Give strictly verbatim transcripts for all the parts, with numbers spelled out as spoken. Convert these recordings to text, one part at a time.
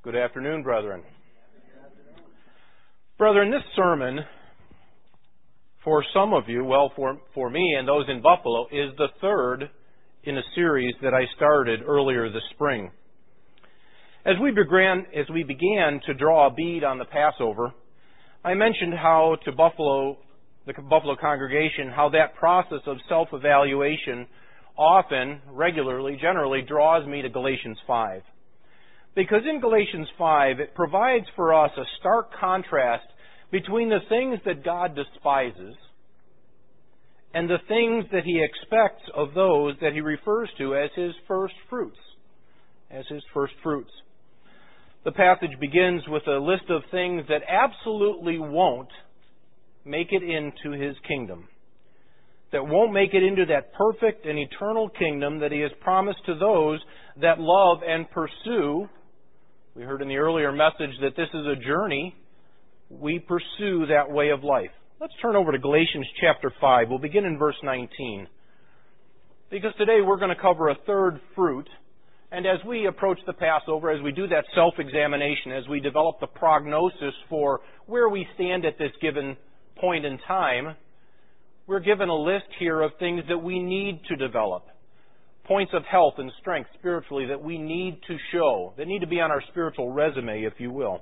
Good afternoon, brethren. Brethren, this sermon, for some of you, well, for, for me and those in Buffalo, is the third in a series that I started earlier this spring. As we began, as we began to draw a bead on the Passover, I mentioned how to Buffalo, the Buffalo congregation, how that process of self-evaluation often, regularly, generally draws me to Galatians five. Because in Galatians five, it provides for us a stark contrast between the things that God despises and the things that He expects of those that He refers to as His first fruits. As His first fruits. The passage begins with a list of things that absolutely won't make it into His kingdom. That won't make it into that perfect and eternal kingdom that He has promised to those that love and pursue. We heard in the earlier message that this is a journey. We pursue that way of life. Let's turn over to Galatians chapter five. We'll begin in verse nineteen. Because today we're going to cover a third fruit. And as we approach the Passover, as we do that self-examination, as we develop the prognosis for where we stand at this given point in time, we're given a list here of things that we need to develop. Points of health and strength spiritually that we need to show, that need to be on our spiritual resume, if you will.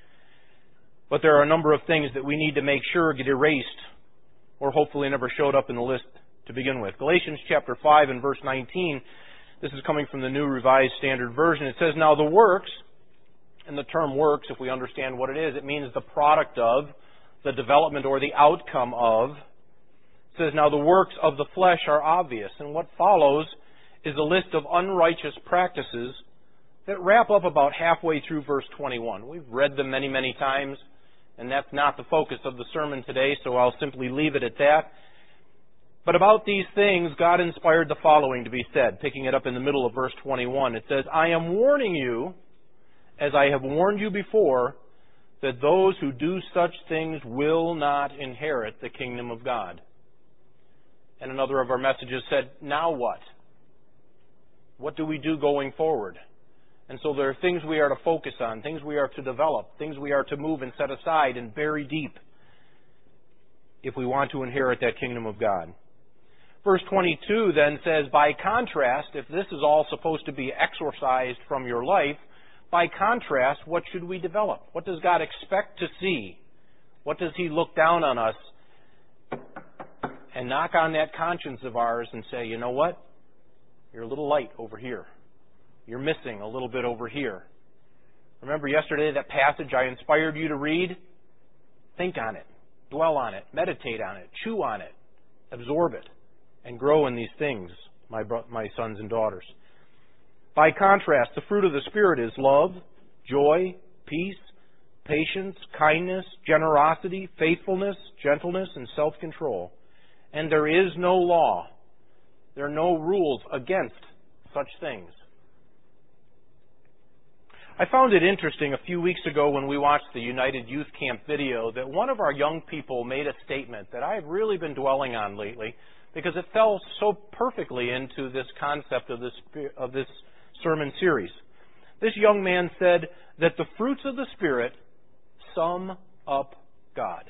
But there are a number of things that we need to make sure get erased or hopefully never showed up in the list to begin with. Galatians chapter five and verse nineteen, this is coming from the New Revised Standard Version. It says, "Now the works," and the term works, if we understand what it is, it means the product of, the development or the outcome of. It says, "Now the works of the flesh are obvious." And what follows is a list of unrighteous practices that wrap up about halfway through verse twenty-one. We've read them many, many times, and that's not the focus of the sermon today, so I'll simply leave it at that. But about these things, God inspired the following to be said, picking it up in the middle of verse twenty-one. It says, "I am warning you, as I have warned you before, that those who do such things will not inherit the kingdom of God." And another of our messages said, "Now what? What do we do going forward?" And so there are things we are to focus on, things we are to develop, things we are to move and set aside and bury deep if we want to inherit that kingdom of God. Verse twenty-two then says, by contrast, if this is all supposed to be exorcised from your life, by contrast, what should we develop? What does God expect to see? What does He look down on us and knock on that conscience of ours and say, you know what? You're a little light over here. You're missing a little bit over here. Remember yesterday that passage I inspired you to read? Think on it. Dwell on it. Meditate on it. Chew on it. Absorb it. And grow in these things, my, my sons and daughters. By contrast, the fruit of the Spirit is love, joy, peace, patience, kindness, generosity, faithfulness, gentleness, and self-control. And there is no law. There are no rules against such things. I found it interesting a few weeks ago when we watched the United Youth Camp video that one of our young people made a statement that I've really been dwelling on lately because it fell so perfectly into this concept of this, of this sermon series. This young man said that the fruits of the Spirit sum up God.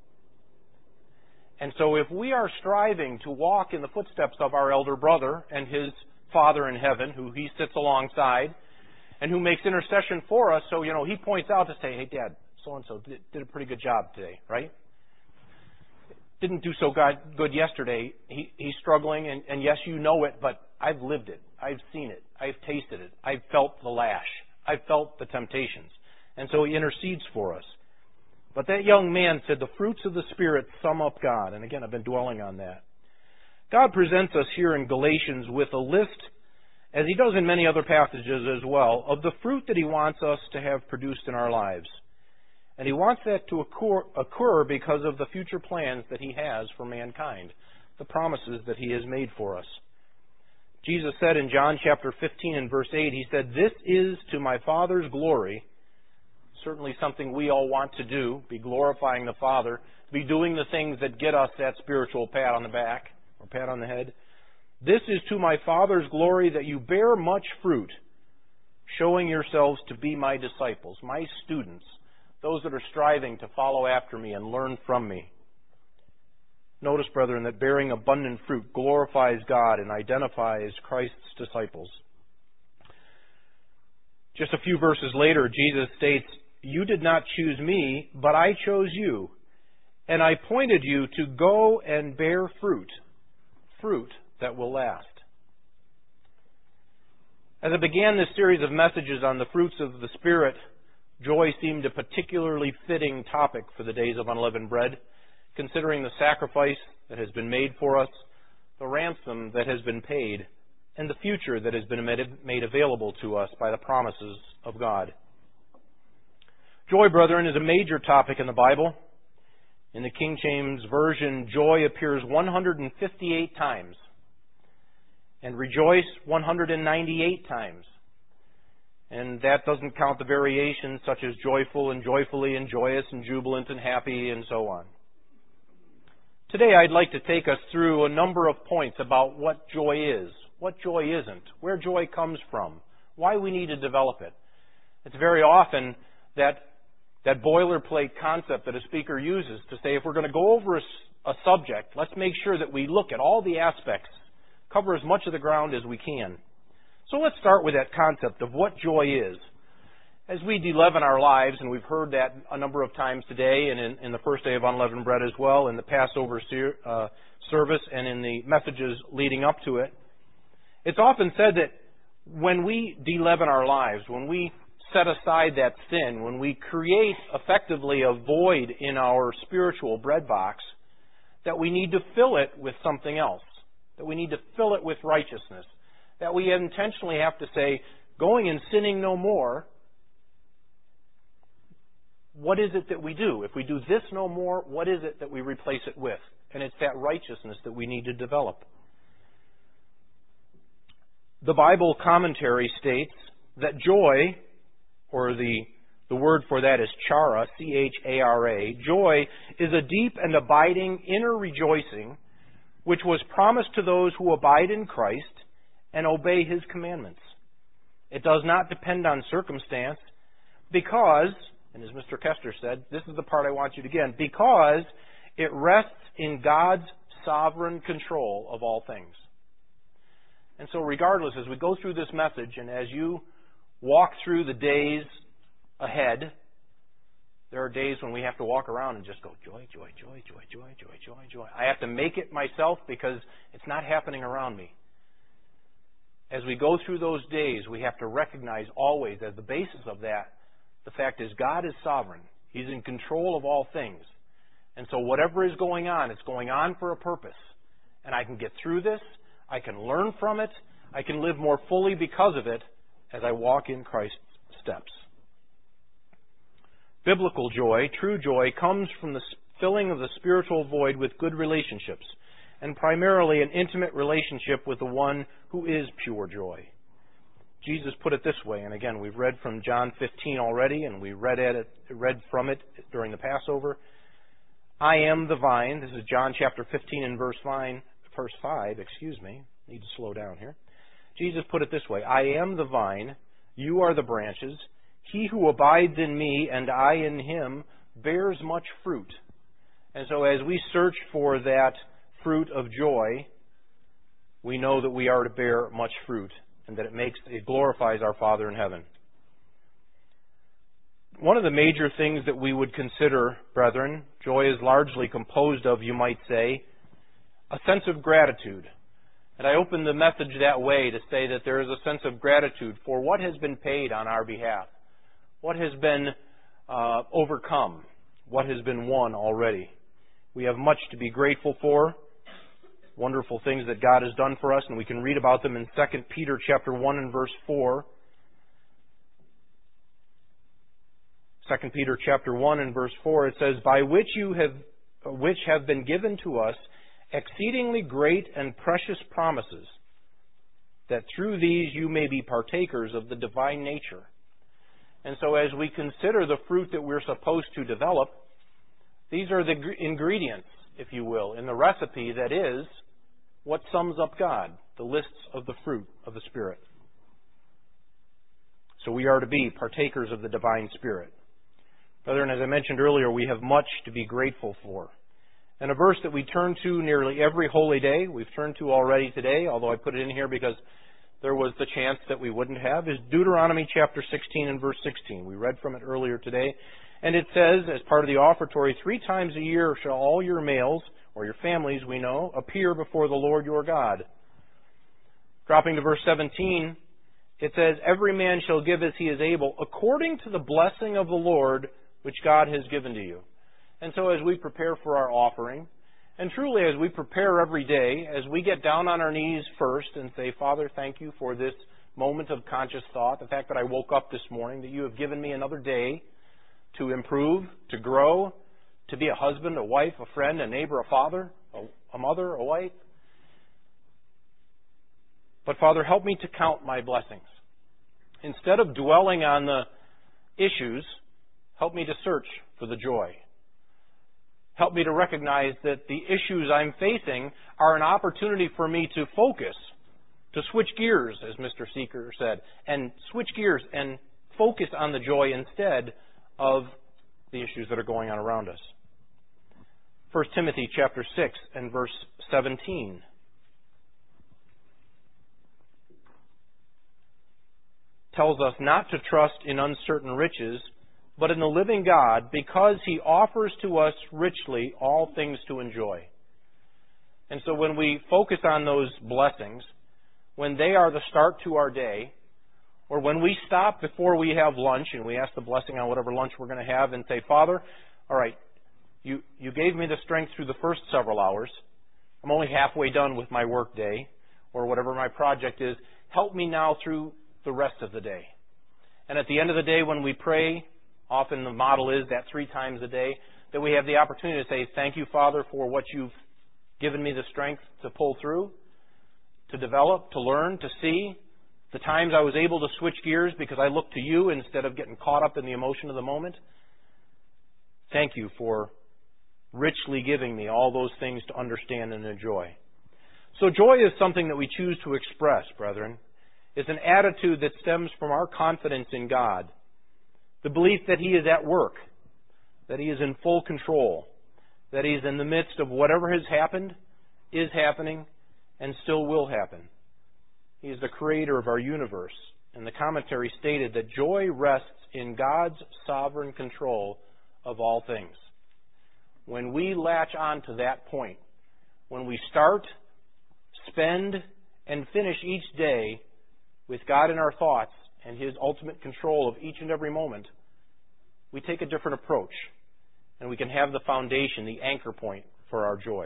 And so if we are striving to walk in the footsteps of our elder brother and his Father in heaven, who he sits alongside, and who makes intercession for us, so, you know, he points out to say, hey, Dad, so-and-so did, did a pretty good job today, right? Didn't do so God, good yesterday. He, he's struggling, and, and yes, you know it, but I've lived it. I've seen it. I've tasted it. I've felt the lash. I've felt the temptations. And so he intercedes for us. But that young man said the fruits of the Spirit sum up God. And again, I've been dwelling on that. God presents us here in Galatians with a list, as He does in many other passages as well, of the fruit that He wants us to have produced in our lives. And He wants that to occur, occur because of the future plans that He has for mankind, the promises that He has made for us. Jesus said in John chapter fifteen and verse eight, He said, "This is to my Father's glory," certainly something we all want to do, be glorifying the Father, be doing the things that get us that spiritual pat on the back or pat on the head. "This is to my Father's glory that you bear much fruit, showing yourselves to be my disciples, my students, those that are striving to follow after me and learn from me. Notice, brethren, that bearing abundant fruit glorifies God and identifies Christ's disciples. Just a few verses later, Jesus states, "You did not choose me, but I chose you, and I appointed you to go and bear fruit, fruit that will last." As I began this series of messages on the fruits of the Spirit, joy seemed a particularly fitting topic for the days of unleavened bread, considering the sacrifice that has been made for us, the ransom that has been paid, and the future that has been made available to us by the promises of God. Joy, brethren, is a major topic in the Bible. In the King James Version, joy appears one hundred fifty-eight times, and rejoice one hundred ninety-eight times. And that doesn't count the variations such as joyful and joyfully and joyous and jubilant and happy and so on. Today I'd like to take us through a number of points about what joy is, what joy isn't, where joy comes from, why we need to develop it. It's very often that that boilerplate concept that a speaker uses to say if we're going to go over a, a subject, let's make sure that we look at all the aspects, cover as much of the ground as we can. So let's start with that concept of what joy is. As we de-leaven our lives, and we've heard that a number of times today, and in, in the first day of unleavened bread as well, in the Passover ser- uh, service, and in the messages leading up to it, it's often said that when we de-leaven our lives, when we set aside that sin, when we create effectively a void in our spiritual bread box, that we need to fill it with something else, that we need to fill it with righteousness, that we intentionally have to say, going and sinning no more. What is it that we do? If we do this no more, what is it that we replace it with? And it's that righteousness that we need to develop. The Bible commentary states that joy, or the, the word for that is chara, C H A R A, joy is a deep and abiding inner rejoicing which was promised to those who abide in Christ and obey His commandments. It does not depend on circumstance because, and as Mister Kester said, this is the part I want you to get, because it rests in God's sovereign control of all things. And so regardless, as we go through this message and as you walk through the days ahead, there are days when we have to walk around and just go, joy, joy, joy, joy, joy, joy, joy, joy. I have to make it myself because it's not happening around me. As we go through those days, we have to recognize always as the basis of that, the fact is God is sovereign. He's in control of all things. And so whatever is going on, it's going on for a purpose. And I can get through this. I can learn from it. I can live more fully because of it as I walk in Christ's steps. Biblical joy, true joy, comes from the filling of the spiritual void with good relationships, and primarily an intimate relationship with the one who is pure joy. Jesus put it this way, and again, we've read from John fifteen already, and we read at it, read from it during the Passover. I am the vine. This is John chapter fifteen and verse five, verse five, excuse me. Need to slow down here. Jesus put it this way, I am the vine, you are the branches. He who abides in me and I in him bears much fruit. And so as we search for that fruit of joy, we know that we are to bear much fruit and that it makes it glorifies our Father in heaven. One of the major things that we would consider, brethren, joy is largely composed of, you might say, a sense of gratitude. And I opened the message that way to say that there is a sense of gratitude for what has been paid on our behalf, what has been uh, overcome, what has been won already. We have much to be grateful for, wonderful things that God has done for us, and we can read about them in Second Peter chapter one and verse four. Second Peter chapter one and verse four, it says, by which you have which have been given to us exceedingly great and precious promises, that through these you may be partakers of the divine nature. And so as we consider the fruit that we're supposed to develop, these are the ingredients, if you will, in the recipe that is what sums up God, the lists of the fruit of the Spirit. So we are to be partakers of the divine Spirit. Brethren, as I mentioned earlier, we have much to be grateful for. And a verse that we turn to nearly every holy day, we've turned to already today, although I put it in here because there was the chance that we wouldn't have, is Deuteronomy chapter sixteen and verse sixteen. We read from it earlier today. And it says, as part of the offertory, three times a year shall all your males, or your families, we know, appear before the Lord your God. Dropping to verse seventeen, it says, every man shall give as he is able, according to the blessing of the Lord which God has given to you. And so as we prepare for our offering, and truly as we prepare every day, as we get down on our knees first and say, Father, thank you for this moment of conscious thought, the fact that I woke up this morning, that you have given me another day to improve, to grow, to be a husband, a wife, a friend, a neighbor, a father, a, a mother, a wife. But Father, help me to count my blessings. Instead of dwelling on the issues, help me to search for the joy. Help me to recognize that the issues I'm facing are an opportunity for me to focus, to switch gears, as Mister Seeker said, and switch gears and focus on the joy instead of the issues that are going on around us. First Timothy chapter six and verse seventeen. Tells us not to trust in uncertain riches, but in the living God, because He offers to us richly all things to enjoy. And so when we focus on those blessings, when they are the start to our day, or when we stop before we have lunch and we ask the blessing on whatever lunch we're going to have and say, Father, all right, you, you gave me the strength through the first several hours. I'm only halfway done with my work day, or whatever my project is. Help me now through the rest of the day. And at the end of the day, when we pray, often the model is that three times a day, that we have the opportunity to say, thank you, Father, for what you've given me the strength to pull through, to develop, to learn, to see. The times I was able to switch gears because I looked to you instead of getting caught up in the emotion of the moment. Thank you for richly giving me all those things to understand and enjoy. So joy is something that we choose to express, brethren. It's an attitude that stems from our confidence in God. The belief that He is at work, that He is in full control, that He is in the midst of whatever has happened, is happening, and still will happen. He is the creator of our universe. And the commentary stated that joy rests in God's sovereign control of all things. When we latch on to that point, when we start, spend, and finish each day with God in our thoughts and His ultimate control of each and every moment, we take a different approach, and we can have the foundation, the anchor point for our joy.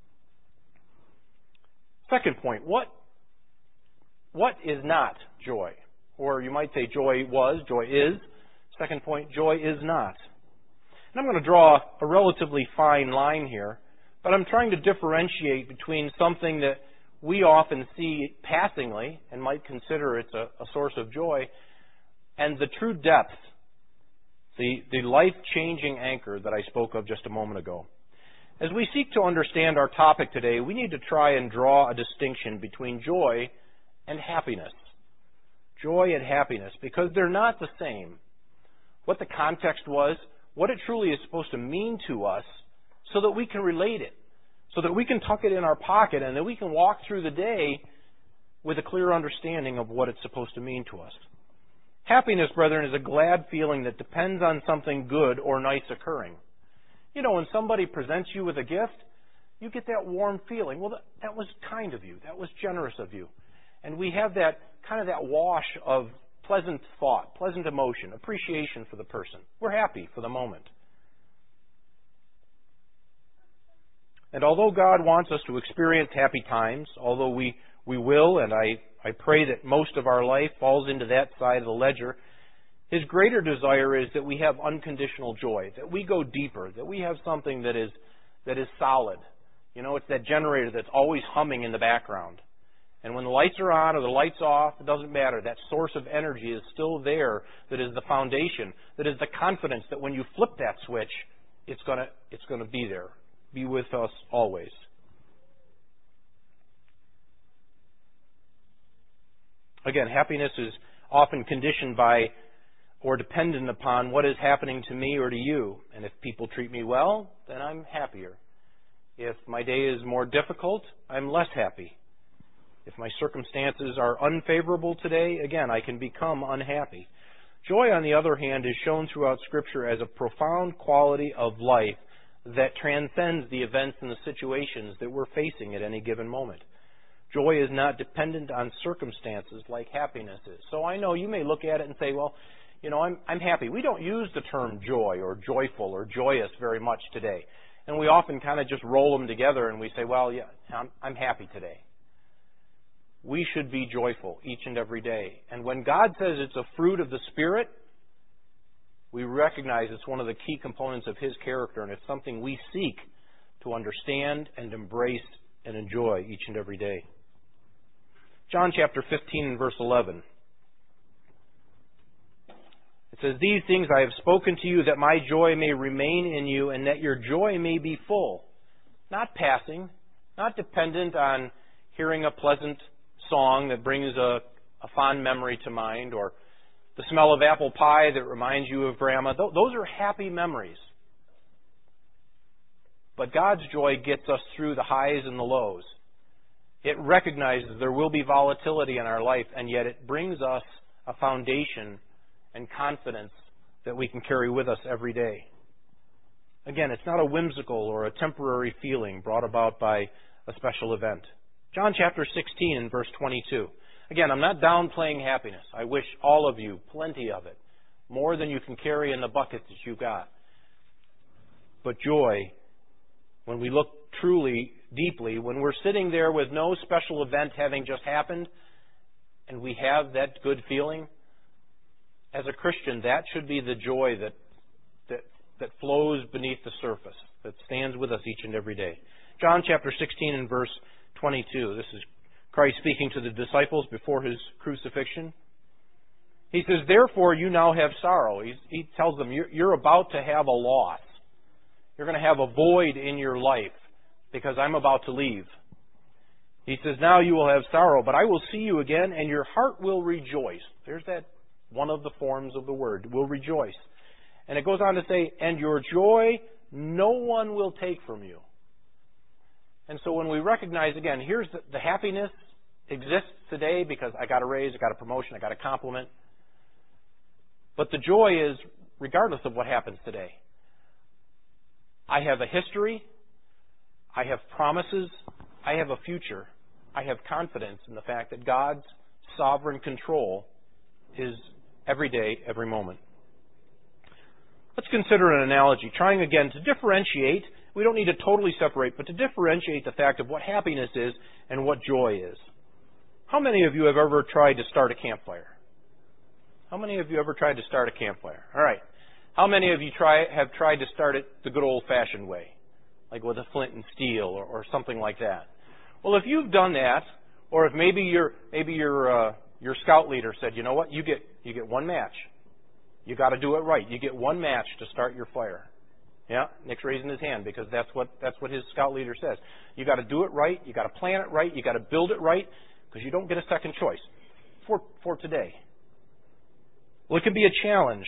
Second point, what, what is not joy? Or you might say joy was, joy is. Second point, joy is not. And I'm going to draw a relatively fine line here, but I'm trying to differentiate between something that we often see passingly and might consider it's a, a source of joy, and the true depth, the, the life-changing anchor that I spoke of just a moment ago. As we seek to understand our topic today, we need to try and draw a distinction between joy and happiness. Joy and happiness, because they're not the same. What the context was, what it truly is supposed to mean to us, so that we can relate it, so that we can tuck it in our pocket, and that we can walk through the day with a clear understanding of what it's supposed to mean to us. Happiness, brethren, is a glad feeling that depends on something good or nice occurring. You know, when somebody presents you with a gift, you get that warm feeling. Well, that, that was kind of you. That was generous of you. And we have that kind of that wash of pleasant thought, pleasant emotion, appreciation for the person. We're happy for the moment. And although God wants us to experience happy times, although we, we will, and I, I pray that most of our life falls into that side of the ledger, His greater desire is that we have unconditional joy, that we go deeper, that we have something that is, that is solid. You know, it's that generator that's always humming in the background. And when the lights are on or the lights off, it doesn't matter. That source of energy is still there, that is the foundation, that is the confidence that when you flip that switch, it's gonna, it's gonna be there. Be with us always. Again, happiness is often conditioned by or dependent upon what is happening to me or to you. And if people treat me well, then I'm happier. If my day is more difficult, I'm less happy. If my circumstances are unfavorable today, again, I can become unhappy. Joy, on the other hand, is shown throughout Scripture as a profound quality of life that transcends the events and the situations that we're facing at any given moment. Joy is not dependent on circumstances like happiness is. So I know you may look at it and say, well, you know, I'm, I'm happy. We don't use the term joy or joyful or joyous very much today. And we often kind of just roll them together and we say, well, yeah, I'm, I'm happy today. We should be joyful each and every day. And when God says it's a fruit of the Spirit, we recognize it's one of the key components of His character, and it's something we seek to understand and embrace and enjoy each and every day. John chapter fifteen and verse eleven. It says, "These things I have spoken to you, that my joy may remain in you, and that your joy may be full." Not passing, not dependent on hearing a pleasant song that brings a, a fond memory to mind, or the smell of apple pie that reminds you of Grandma. Those are happy memories. But God's joy gets us through the highs and the lows. It recognizes there will be volatility in our life, and yet it brings us a foundation and confidence that we can carry with us every day. Again, it's not a whimsical or a temporary feeling brought about by a special event. John chapter sixteen and verse twenty-two. Again, I'm not downplaying happiness. I wish all of you plenty of it, more than you can carry in the bucket that you've got. But joy, when we look truly, deeply, when we're sitting there with no special event having just happened, and we have that good feeling, as a Christian, that should be the joy that, that, that flows beneath the surface, that stands with us each and every day. John chapter sixteen and verse twenty-two. This is Christ speaking to the disciples before His crucifixion. He says, "Therefore you now have sorrow." He's, he tells them, you're, you're about to have a loss. You're going to have a void in your life because I'm about to leave. He says, "Now you will have sorrow, but I will see you again, and your heart will rejoice." There's that one of the forms of the word, will rejoice. And it goes on to say, "And your joy no one will take from you." And so when we recognize, again, here's the, the happiness exists today because I got a raise, I got a promotion, I got a compliment. But the joy is regardless of what happens today. I have a history, I have promises, I have a future. I have confidence in the fact that God's sovereign control is every day, every moment. Let's consider an analogy, trying again to differentiate. We don't need to totally separate, but to differentiate the fact of what happiness is and what joy is. How many of you have ever tried to start a campfire? How many of you ever tried to start a campfire? All right. How many of you try have tried to start it the good old-fashioned way, like with a flint and steel or, or something like that? Well, if you've done that, or if maybe your maybe your uh, your scout leader said, you know what, you get you get one match. You got to do it right. You get one match to start your fire. Yeah, Nick's raising his hand because that's what that's what his scout leader says. You got to do it right. You got to plan it right. You got to build it right because you don't get a second choice for for today. Well, it can be a challenge.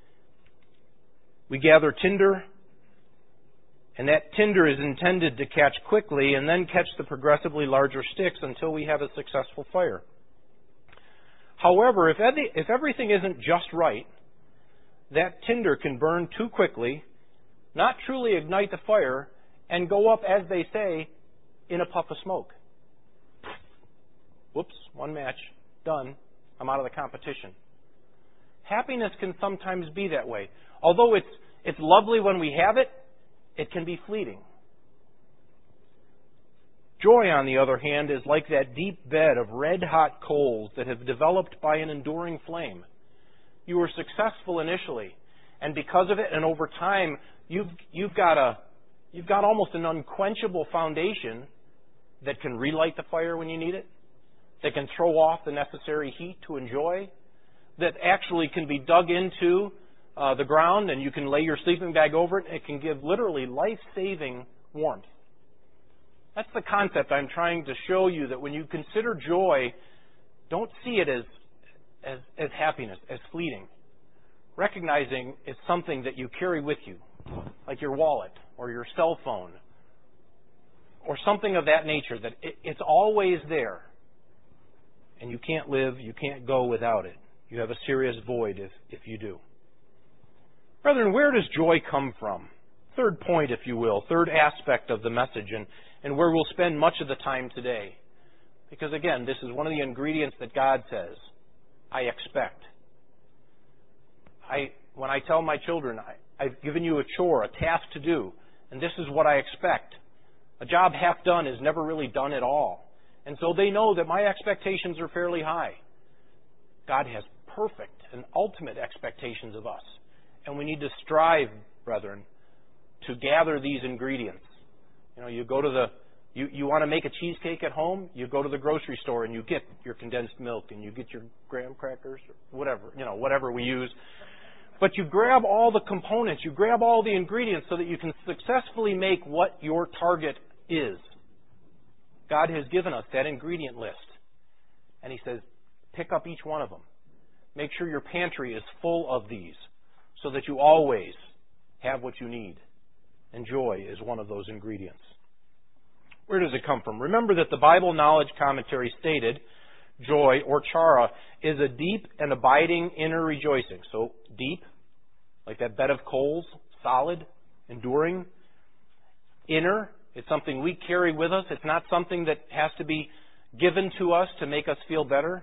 We gather tinder, and that tinder is intended to catch quickly and then catch the progressively larger sticks until we have a successful fire. However, if every, if everything isn't just right, that tinder can burn too quickly, not truly ignite the fire, and go up, as they say, in a puff of smoke. Whoops, one match, done. I'm out of the competition. Happiness can sometimes be that way. Although it's it's lovely when we have it, it can be fleeting. Joy, on the other hand, is like that deep bed of red-hot coals that have developed by an enduring flame. You were successful initially, and because of it, and over time, you've you've got a you've got almost an unquenchable foundation that can relight the fire when you need it, that can throw off the necessary heat to enjoy, that actually can be dug into uh, the ground and you can lay your sleeping bag over it. It can give literally life-saving warmth. That's the concept I'm trying to show you, that when you consider joy, don't see it as as, as happiness, as fleeting. Recognizing it's something that you carry with you, like your wallet or your cell phone or something of that nature, that it, it's always there. And you can't live, you can't go without it. You have a serious void if, if you do. Brethren, where does joy come from? Third point, if you will, third aspect of the message, and, and where we'll spend much of the time today. Because again, this is one of the ingredients that God says, I expect. I, when I tell my children, I, I've given you a chore, a task to do, and this is what I expect. A job half done is never really done at all. And so they know that my expectations are fairly high. God has perfect and ultimate expectations of us. And we need to strive, brethren, to gather these ingredients. You know, you go to the, you, you want to make a cheesecake at home, you go to the grocery store and you get your condensed milk and you get your graham crackers, or whatever, you know, whatever we use. But you grab all the components, you grab all the ingredients so that you can successfully make what your target is. God has given us that ingredient list. And He says, pick up each one of them. Make sure your pantry is full of these so that you always have what you need. And joy is one of those ingredients. Where does it come from? Remember that the Bible Knowledge Commentary stated, joy, or chara, is a deep and abiding inner rejoicing. So deep, like that bed of coals, solid, enduring. Inner, it's something we carry with us. It's not something that has to be given to us to make us feel better.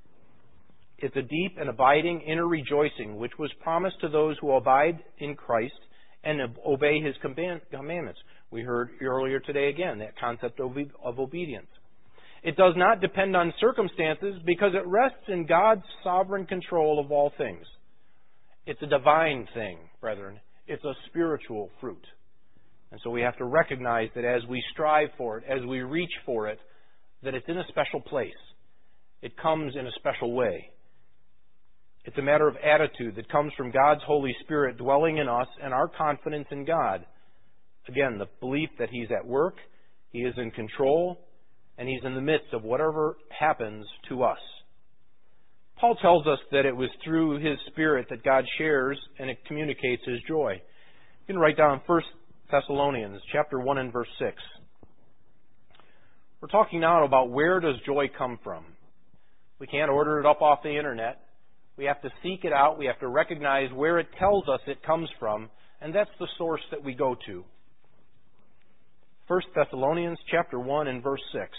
It's a deep and abiding inner rejoicing, which was promised to those who abide in Christ and obey His commandments. We heard earlier today again that concept of obedience. It does not depend on circumstances because it rests in God's sovereign control of all things. It's a divine thing, brethren. It's a spiritual fruit. And so we have to recognize that as we strive for it, as we reach for it, that it's in a special place. It comes in a special way. It's a matter of attitude that comes from God's Holy Spirit dwelling in us and our confidence in God. Again, the belief that He's at work, He is in control, and He's in the midst of whatever happens to us. Paul tells us that it was through His Spirit that God shares and it communicates His joy. You can write down First Thessalonians chapter one and verse six. We're talking now about where does joy come from. We can't order it up off the internet. We have to seek it out. We have to recognize where it tells us it comes from, and that's the source that we go to. First Thessalonians chapter one and verse six.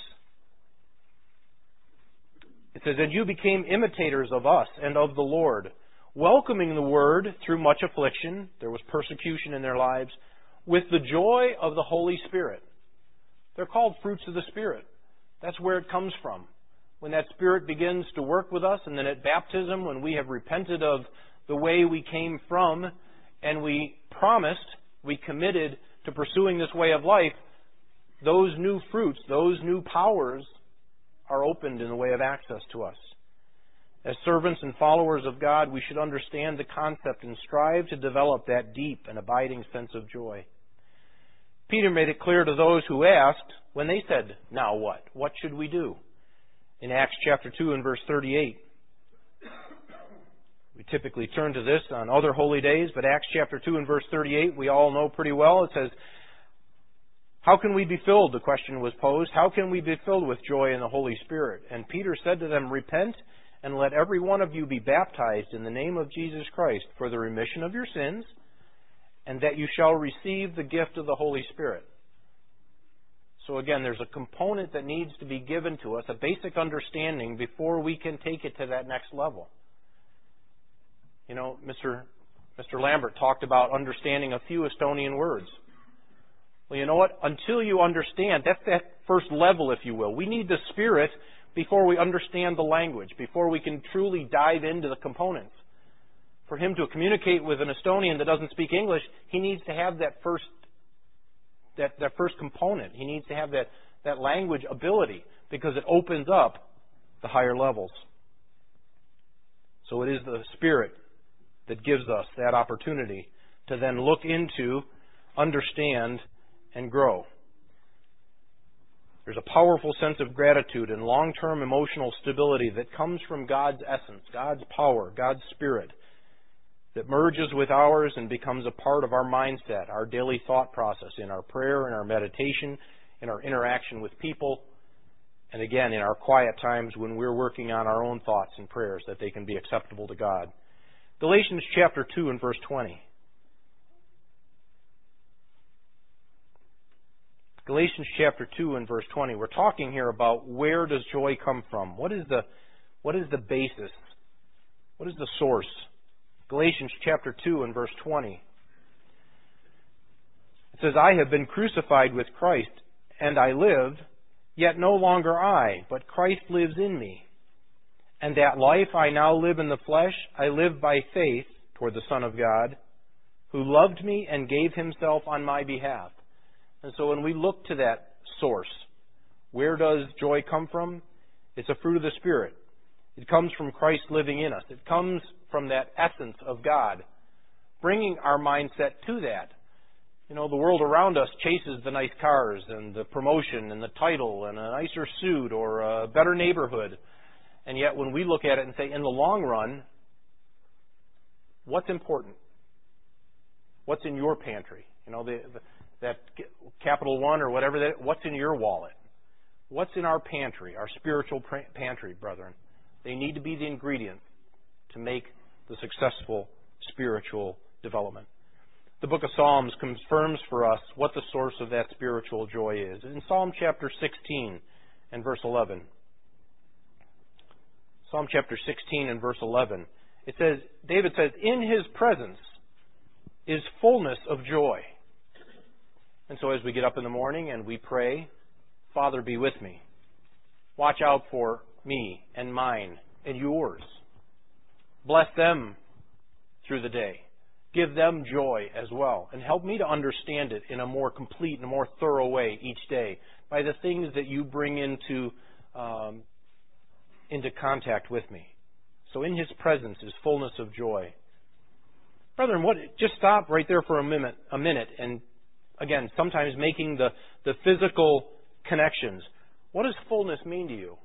It says, "And you became imitators of us and of the Lord, welcoming the word through much affliction," there was persecution in their lives, "with the joy of the Holy Spirit." They're called fruits of the Spirit. That's where it comes from. When that Spirit begins to work with us, and then at baptism, when we have repented of the way we came from, and we promised, we committed to pursuing this way of life, those new fruits, those new powers are opened in the way of access to us. As servants and followers of God, we should understand the concept and strive to develop that deep and abiding sense of joy. Peter made it clear to those who asked when they said, "Now what? What should we do?" In Acts chapter two and verse thirty-eight. We typically turn to this on other holy days, but Acts chapter two and verse thirty-eight we all know pretty well. It says, "How can we be filled?" the question was posed. "How can we be filled with joy in the Holy Spirit?" And Peter said to them, "Repent and let every one of you be baptized in the name of Jesus Christ for the remission of your sins, and that you shall receive the gift of the Holy Spirit." So again, there's a component that needs to be given to us, a basic understanding before we can take it to that next level. You know, Mister Mister Lambert talked about understanding a few Estonian words. Well, you know what? Until you understand, that's that first level, if you will. We need the Spirit before we understand the language, before we can truly dive into the components. For him to communicate with an Estonian that doesn't speak English, he needs to have that first that, that first component. He needs to have that, that language ability because it opens up the higher levels. So it is the Spirit that gives us that opportunity to then look into, understand, and grow. There's a powerful sense of gratitude and long-term emotional stability that comes from God's essence, God's power, God's Spirit, that merges with ours and becomes a part of our mindset, our daily thought process, in our prayer, in our meditation, in our interaction with people, and again, in our quiet times when we're working on our own thoughts and prayers, that they can be acceptable to God. Galatians chapter two and verse twenty. Galatians chapter two and verse twenty. We're talking here about where does joy come from? What is the, what is the basis? What is the source? Galatians chapter two and verse twenty. It says, I have been crucified with Christ, and I live, yet no longer I, but Christ lives in me. And that life I now live in the flesh, I live by faith toward the Son of God, who loved me and gave himself on my behalf. And so when we look to that source, where does joy come from? It's a fruit of the Spirit. It comes from Christ living in us. It comes from that essence of God, bringing our mindset to that. You know, the world around us chases the nice cars and the promotion and the title and a nicer suit or a better neighborhood. And yet when we look at it and say, in the long run, what's important? What's in your pantry? You know, the, the, that Capital One or whatever that, what's in your wallet? What's in our pantry, our spiritual pantry, brethren? They need to be the ingredients to make the successful spiritual development. The book of Psalms confirms for us what the source of that spiritual joy is. In Psalm chapter sixteen and verse eleven, Psalm chapter sixteen and verse eleven, it says, David says, in his presence is fullness of joy. And so as we get up in the morning and we pray, Father, be with me. Watch out for me and mine and yours. Bless them through the day. Give them joy as well. And help me to understand it in a more complete and a more thorough way each day by the things that you bring into, um, into contact with me. So in his presence is fullness of joy. Brethren, what, just stop right there for a minute, a minute and again, sometimes making the, the physical connections. What does fullness mean to you?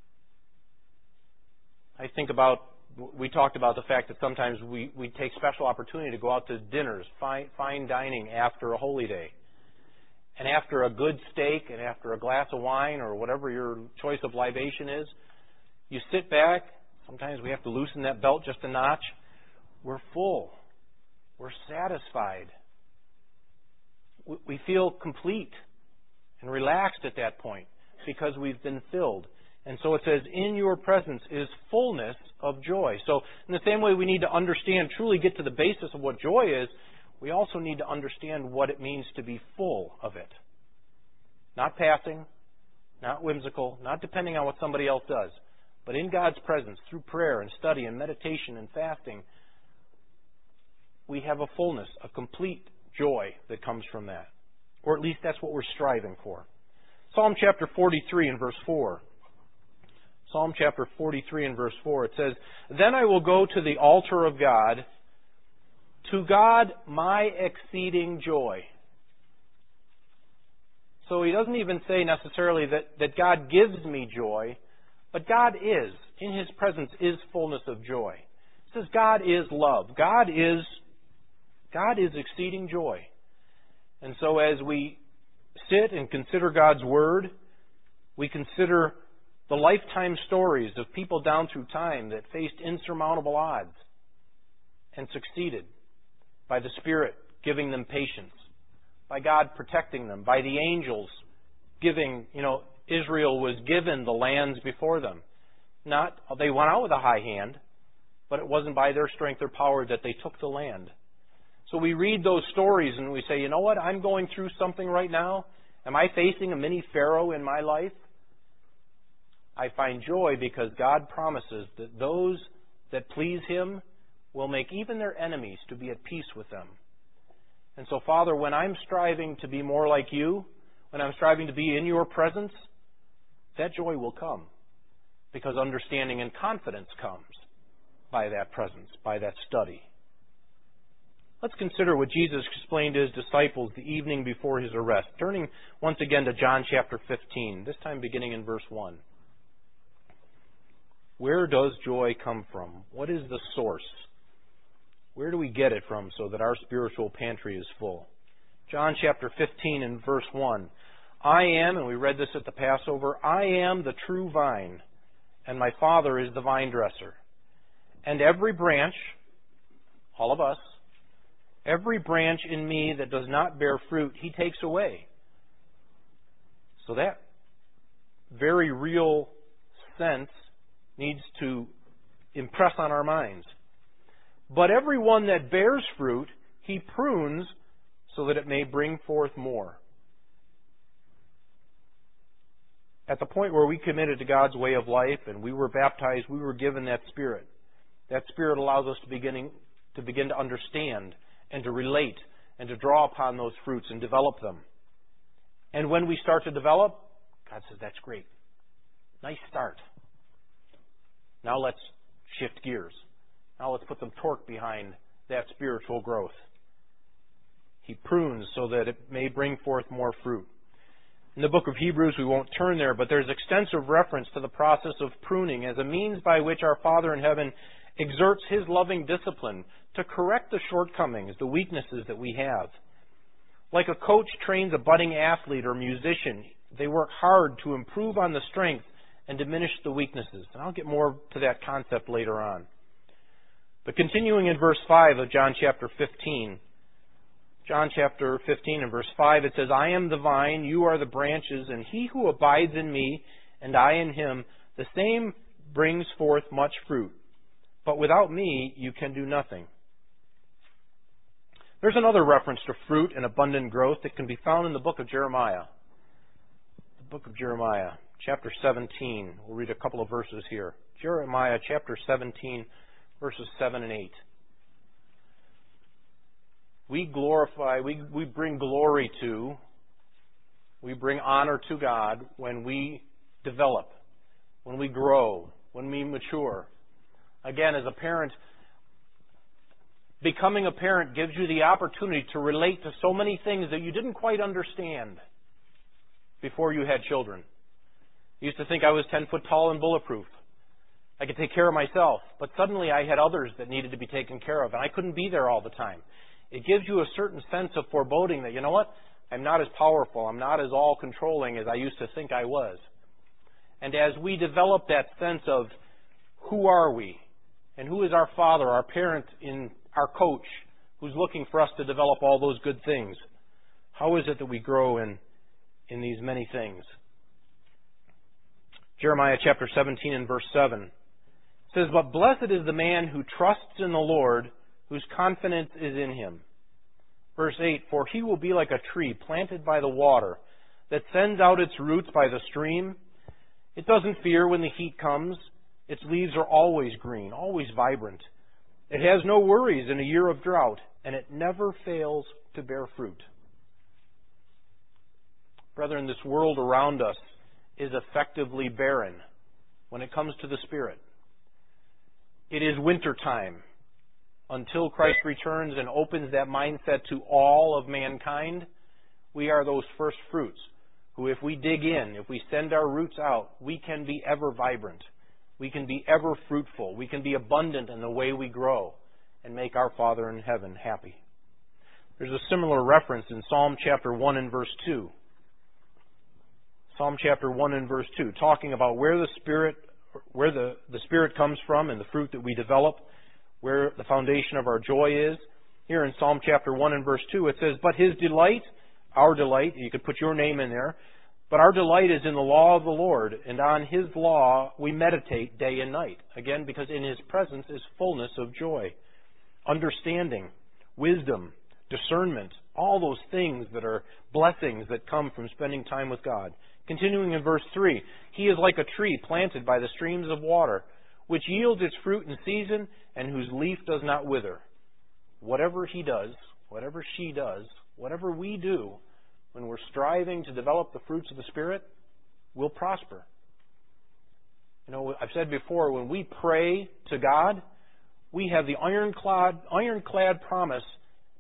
I think about, we talked about the fact that sometimes we, we take special opportunity to go out to dinners, fine, fine dining after a holy day. And after a good steak and after a glass of wine or whatever your choice of libation is, you sit back. Sometimes we have to loosen that belt just a notch. We're full. We're satisfied. We, we feel complete and relaxed at that point because we've been filled. And so it says, in your presence is fullness of joy. So in the same way we need to understand, truly get to the basis of what joy is, we also need to understand what it means to be full of it. Not passing, not whimsical, not depending on what somebody else does, but in God's presence, through prayer and study and meditation and fasting, we have a fullness, a complete joy that comes from that. Or at least that's what we're striving for. Psalm chapter forty-three and verse four. Psalm chapter forty-three and verse four, it says, Then I will go to the altar of God, to God my exceeding joy. So he doesn't even say necessarily that, that God gives me joy, but God is. In his presence is fullness of joy. It says God is love. God is, God is exceeding joy. And so as we sit and consider God's Word, we consider the lifetime stories of people down through time that faced insurmountable odds and succeeded by the Spirit giving them patience, by God protecting them, by the angels giving, you know, Israel was given the lands before them. Not, they went out with a high hand, but it wasn't by their strength or power that they took the land. So we read those stories and we say, you know what, I'm going through something right now. Am I facing a mini Pharaoh in my life? I find joy because God promises that those that please Him will make even their enemies to be at peace with them. And so, Father, when I'm striving to be more like You, when I'm striving to be in Your presence, that joy will come because understanding and confidence comes by that presence, by that study. Let's consider what Jesus explained to His disciples the evening before His arrest. Turning once again to John chapter fifteen, this time beginning in verse one. Where does joy come from? What is the source? Where do we get it from so that our spiritual pantry is full? John chapter fifteen and verse one. I am, and we read this at the Passover, I am the true vine, and my Father is the vine dresser. And every branch, all of us, every branch in me that does not bear fruit, He takes away. So that very real sense needs to impress on our minds. But every one that bears fruit, He prunes so that it may bring forth more. At the point where we committed to God's way of life and we were baptized, we were given that Spirit. That Spirit allows us to begin, to begin to understand and to relate and to draw upon those fruits and develop them. And when we start to develop, God says, that's great. Nice start. Now let's shift gears. Now let's put some torque behind that spiritual growth. He prunes so that it may bring forth more fruit. In the book of Hebrews, we won't turn there, but there's extensive reference to the process of pruning as a means by which our Father in heaven exerts His loving discipline to correct the shortcomings, the weaknesses that we have. Like a coach trains a budding athlete or musician, they work hard to improve on the strength and diminish the weaknesses. And I'll get more to that concept later on. But continuing in verse five of John chapter fifteen, John chapter fifteen and verse five, it says, I am the vine, you are the branches, and he who abides in me, and I in him, the same brings forth much fruit. But without me, you can do nothing. There's another reference to fruit and abundant growth that can be found in the book of Jeremiah. The book of Jeremiah, chapter seventeen. We'll read a couple of verses here. Jeremiah chapter seventeen, verses seven and eight. We glorify, we, we bring glory to, we bring honor to God when we develop, when we grow, when we mature. Again, as a parent, becoming a parent gives you the opportunity to relate to so many things that you didn't quite understand before you had children. I used to think I was ten foot tall and bulletproof. I could take care of myself, but suddenly I had others that needed to be taken care of, and I couldn't be there all the time. It gives you a certain sense of foreboding that, you know what, I'm not as powerful, I'm not as all-controlling as I used to think I was. And as we develop that sense of who are we, and who is our Father, our parent, in our coach, who's looking for us to develop all those good things, how is it that we grow in, in these many things? Jeremiah chapter seventeen and verse seven says, But blessed is the man who trusts in the Lord, whose confidence is in Him. Verse eight, For he will be like a tree planted by the water, that sends out its roots by the stream. It doesn't fear when the heat comes. Its leaves are always green, always vibrant. It has no worries in a year of drought, and it never fails to bear fruit. Brethren, this world around us is effectively barren when it comes to the Spirit. It is winter time until Christ returns and opens that mindset to all of mankind. We are those first fruits who, if we dig in, if we send our roots out, we can be ever vibrant. We can be ever fruitful. We can be abundant in the way we grow and make our Father in heaven happy. There's a similar reference in Psalm chapter one and verse two. Psalm chapter one and verse two, talking about where the Spirit, where the, the Spirit comes from and the fruit that we develop, where the foundation of our joy is. Here in Psalm chapter one and verse two, it says, But His delight, our delight, you could put your name in there, but our delight is in the law of the Lord, and on His law we meditate day and night. Again, because in His presence is fullness of joy, understanding, wisdom, discernment, all those things that are blessings that come from spending time with God. Continuing in verse three, He is like a tree planted by the streams of water, which yields its fruit in season, and whose leaf does not wither. Whatever he does, whatever she does, whatever we do, when we're striving to develop the fruits of the Spirit, we'll prosper. You know, I've said before, when we pray to God, we have the ironclad, ironclad promise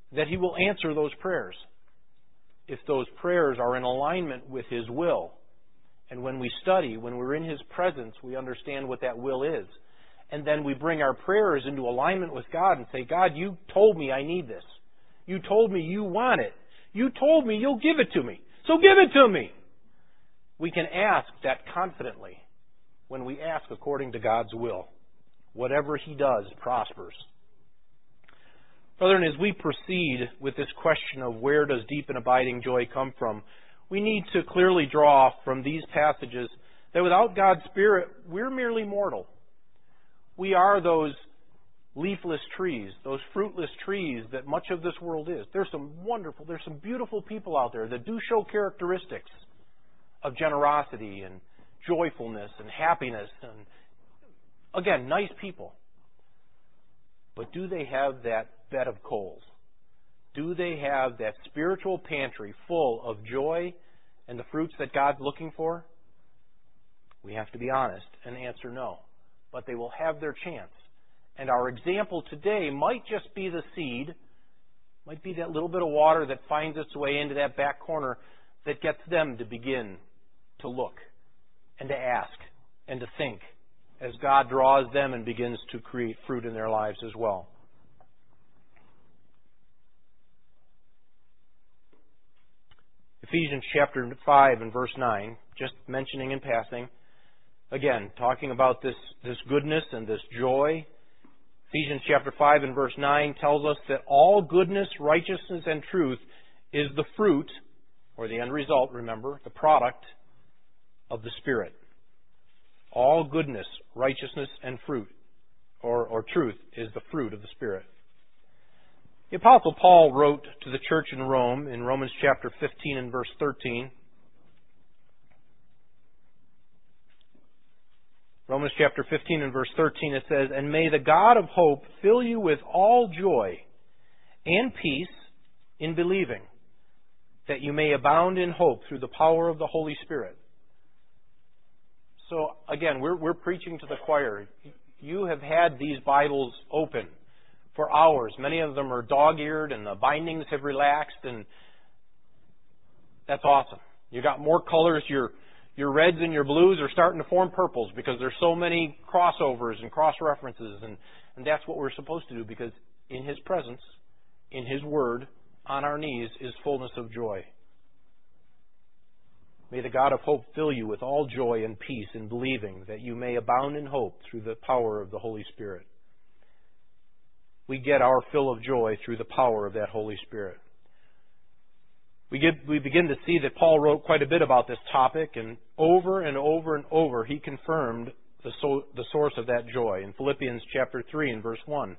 that He will answer those prayers if those prayers are in alignment with His will. And when we study, when we're in His presence, we understand what that will is. And then we bring our prayers into alignment with God and say, God, You told me I need this. You told me You want it. You told me You'll give it to me. So give it to me. We can ask that confidently when we ask according to God's will. Whatever He does prospers. Brethren, as we proceed with this question of where does deep and abiding joy come from, we need to clearly draw from these passages that without God's Spirit, we're merely mortal. We are those leafless trees, those fruitless trees that much of this world is. There's some wonderful, there's some beautiful people out there that do show characteristics of generosity and joyfulness and happiness and, again, nice people. But do they have that bed of coals? Do they have that spiritual pantry full of joy and the fruits that God's looking for? We have to be honest and answer no. But they will have their chance. And our example today might just be the seed, might be that little bit of water that finds its way into that back corner that gets them to begin to look and to ask and to think as God draws them and begins to create fruit in their lives as well. Ephesians chapter five and verse nine, just mentioning in passing, again, talking about this, this goodness and this joy. Ephesians chapter five and verse nine tells us that all goodness, righteousness, and truth is the fruit, or the end result, remember, the product of the Spirit. All goodness, righteousness, and fruit, or, or truth, is the fruit of the Spirit. The Apostle Paul wrote to the church in Rome in Romans chapter fifteen and verse thirteen. Romans chapter fifteen and verse thirteen, it says, "And may the God of hope fill you with all joy and peace in believing, that you may abound in hope through the power of the Holy Spirit." So, again, we're, we're preaching to the choir. You have had these Bibles open for hours. Many of them are dog-eared and the bindings have relaxed, and that's awesome. You got more colors. Your your reds and your blues are starting to form purples because there's so many crossovers and cross-references, and, and that's what we're supposed to do, because in His presence, in His Word, on our knees, is fullness of joy. May the God of hope fill you with all joy and peace in believing, that you may abound in hope through the power of the Holy Spirit. We get our fill of joy through the power of that Holy Spirit. We get, we begin to see that Paul wrote quite a bit about this topic, and over and over and over he confirmed the, so, the source of that joy in Philippians chapter three and verse one.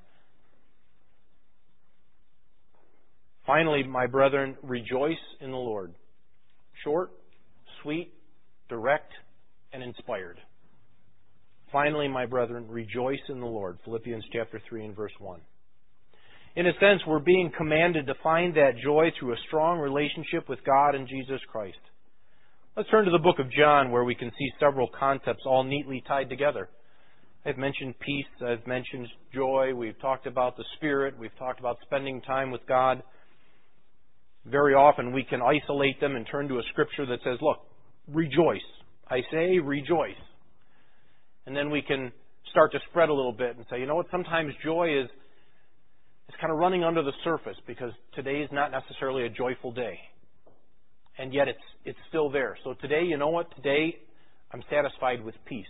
"Finally, my brethren, rejoice in the Lord." Short, sweet, direct, and inspired. "Finally, my brethren, rejoice in the Lord." Philippians chapter three and verse one. In a sense, we're being commanded to find that joy through a strong relationship with God and Jesus Christ. Let's turn to the book of John, where we can see several concepts all neatly tied together. I've mentioned peace. I've mentioned joy. We've talked about the Spirit. We've talked about spending time with God. Very often we can isolate them and turn to a scripture that says, look, rejoice. I say rejoice. And then we can start to spread a little bit and say, you know what, sometimes joy is it's kind of running under the surface because today is not necessarily a joyful day. And yet it's it's still there. So today, you know what, today I'm satisfied with peace.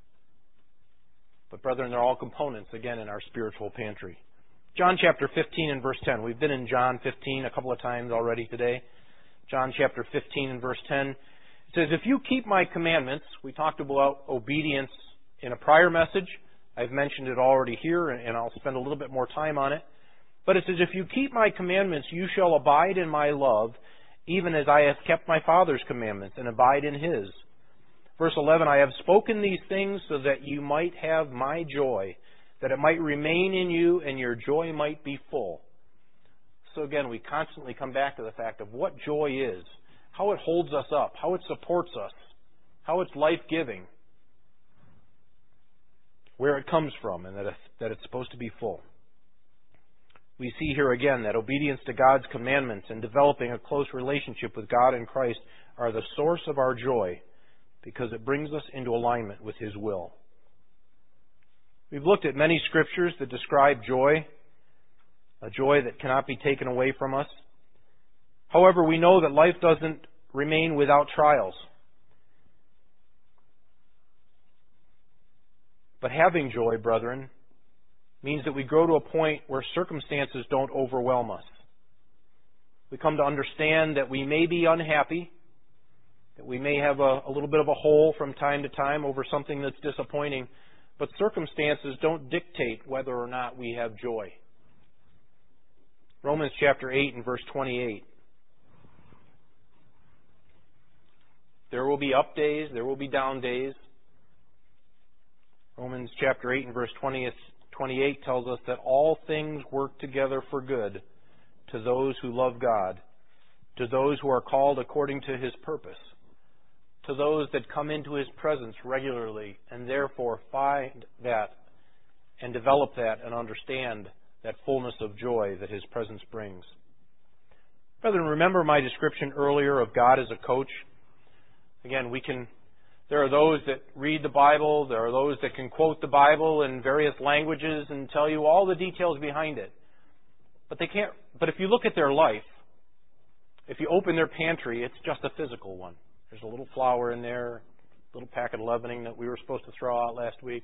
But brethren, they're all components, again, in our spiritual pantry. John chapter fifteen and verse ten. We've been in John fifteen a couple of times already today. John chapter fifteen and verse ten. It says, "If you keep my commandments," we talked about obedience in a prior message. I've mentioned it already here, and I'll spend a little bit more time on it. But it says, "If you keep my commandments, you shall abide in my love, even as I have kept my Father's commandments and abide in His." Verse eleven, "I have spoken these things so that you might have my joy, that it might remain in you and your joy might be full." So again, we constantly come back to the fact of what joy is, how it holds us up, how it supports us, how it's life-giving, where it comes from, and that it's, that it's supposed to be full. We see here again that obedience to God's commandments and developing a close relationship with God and Christ are the source of our joy because it brings us into alignment with His will. We've looked at many scriptures that describe joy, a joy that cannot be taken away from us. However, we know that life doesn't remain without trials. But having joy, brethren, means that we grow to a point where circumstances don't overwhelm us. We come to understand that we may be unhappy, that we may have a, a little bit of a hole from time to time over something that's disappointing, but circumstances don't dictate whether or not we have joy. Romans chapter eight and verse twenty-eight. There will be up days, there will be down days. Romans chapter eight and verse twenty-eight tells us that all things work together for good to those who love God, to those who are called according to His purpose, to those that come into His presence regularly and therefore find that and develop that and understand that fullness of joy that His presence brings. Brethren, remember my description earlier of God as a coach? Again, we can... There are those that read the Bible, there are those that can quote the Bible in various languages and tell you all the details behind it. But they can't. But if you look at their life, if you open their pantry, it's just a physical one. There's a little flour in there, a little packet of leavening that we were supposed to throw out last week.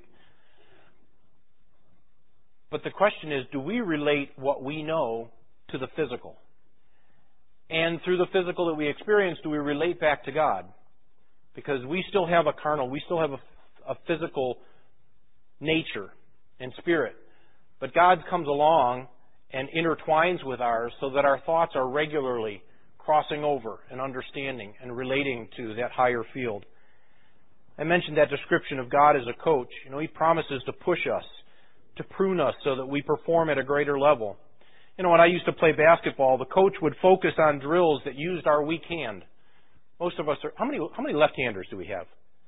But the question is, do we relate what we know to the physical? And through the physical that we experience, do we relate back to God? Because we still have a carnal, we still have a, a physical nature and spirit. But God comes along and intertwines with ours so that our thoughts are regularly crossing over and understanding and relating to that higher field. I mentioned that description of God as a coach. You know, He promises to push us, to prune us so that we perform at a greater level. You know, when I used to play basketball, the coach would focus on drills that used our weak hand. Most of us are... How many, how many left-handers do we have?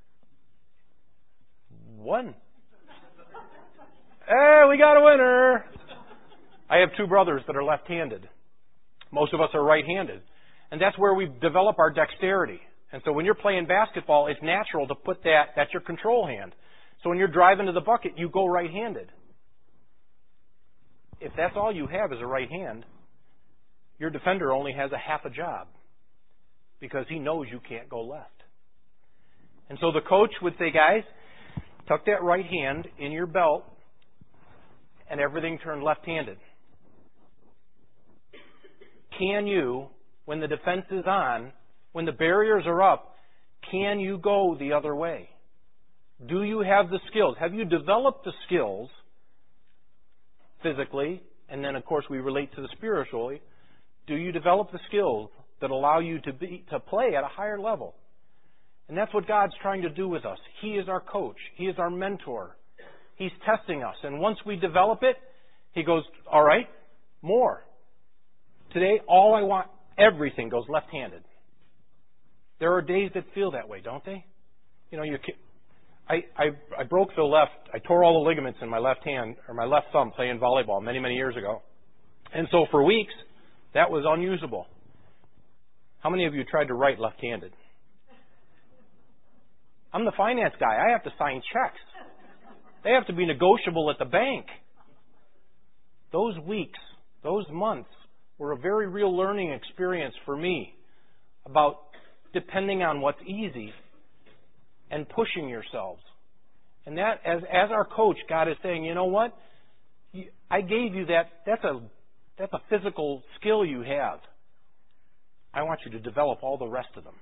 One. Hey, we got a winner! I have two brothers that are left-handed. Most of us are right-handed. And that's where we develop our dexterity. And so when you're playing basketball, it's natural to put that, that's your control hand. So when you're driving to the bucket, you go right-handed. If that's all you have is a right hand, your defender only has a half a job because he knows you can't go left. And so the coach would say, guys, tuck that right hand in your belt and everything turned left-handed. Can you, when the defense is on, when the barriers are up, can you go the other way? Do you have the skills? Have you developed the skills physically? And then, of course, we relate to the spiritually. Do you develop the skills that allow you to be to play at a higher level? And that's what God's trying to do with us. He is our coach. He is our mentor. He's testing us. And once we develop it, He goes, all right, more. Today, all I want, everything goes left-handed. There are days that feel that way, don't they? You know, you I, I, I broke the left, I tore all the ligaments in my left hand, or my left thumb playing volleyball many, many years ago. And so for weeks, that was unusable. How many of you tried to write left-handed? I'm the finance guy. I have to sign checks. They have to be negotiable at the bank. Those weeks, those months were a very real learning experience for me about depending on what's easy and pushing yourselves. And that, as as our coach, God is saying, you know what? I gave you that. That's a that's a physical skill you have. I want you to develop all the rest of them.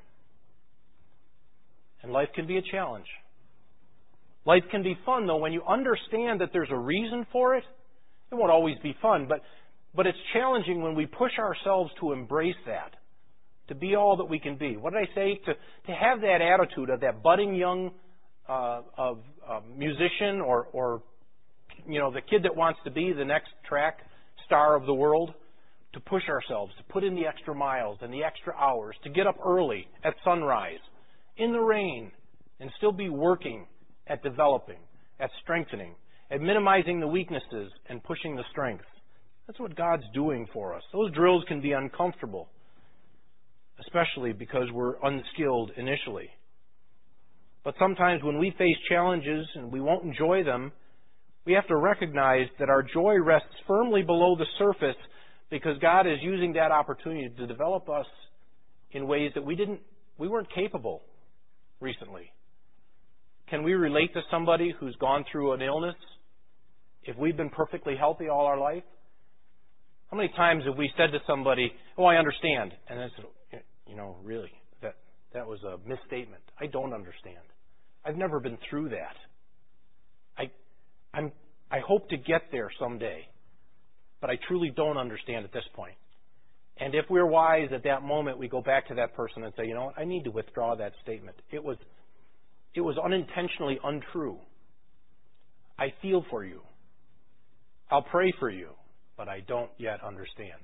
And life can be a challenge. Life can be fun, though, when you understand that there's a reason for it. It won't always be fun, but but it's challenging when we push ourselves to embrace that, to be all that we can be. What did I say? To to have that attitude of that budding young uh, of uh, musician or or you know the kid that wants to be the next track star of the world. To push ourselves, to put in the extra miles and the extra hours, to get up early at sunrise, in the rain, and still be working at developing, at strengthening, at minimizing the weaknesses and pushing the strengths. That's what God's doing for us. Those drills can be uncomfortable, especially because we're unskilled initially. But sometimes when we face challenges and we won't enjoy them, we have to recognize that our joy rests firmly below the surface because God is using that opportunity to develop us in ways that we didn't, we weren't capable recently. Can we relate to somebody who's gone through an illness if we've been perfectly healthy all our life? How many times have we said to somebody, "Oh, I understand," and then said, "You know, really, that that was a misstatement. I don't understand. I've never been through that. I, I'm, I hope to get there someday, but I truly don't understand at this point." And if we're wise at that moment, we go back to that person and say, "You know what? I need to withdraw that statement. It was, it was unintentionally untrue. I feel for you. I'll pray for you, but I don't yet understand."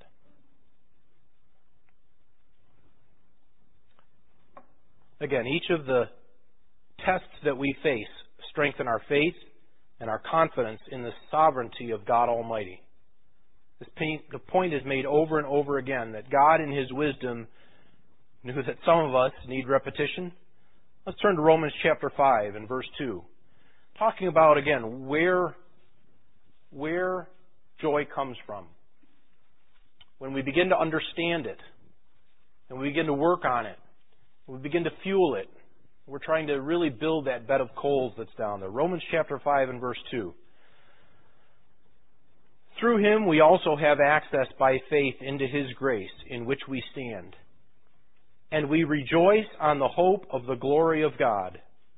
Again, each of the tests that we face strengthen our faith and our confidence in the sovereignty of God Almighty. This pain, the point is made over and over again that God in His wisdom knew that some of us need repetition. Let's turn to Romans chapter five and verse two. Talking about, again, where, where joy comes from. When we begin to understand it, and we begin to work on it, we begin to fuel it, we're trying to really build that bed of coals that's down there. Romans chapter five and verse two. "Through Him we also have access by faith into His grace, in which we stand. And we rejoice on the hope of the glory of God.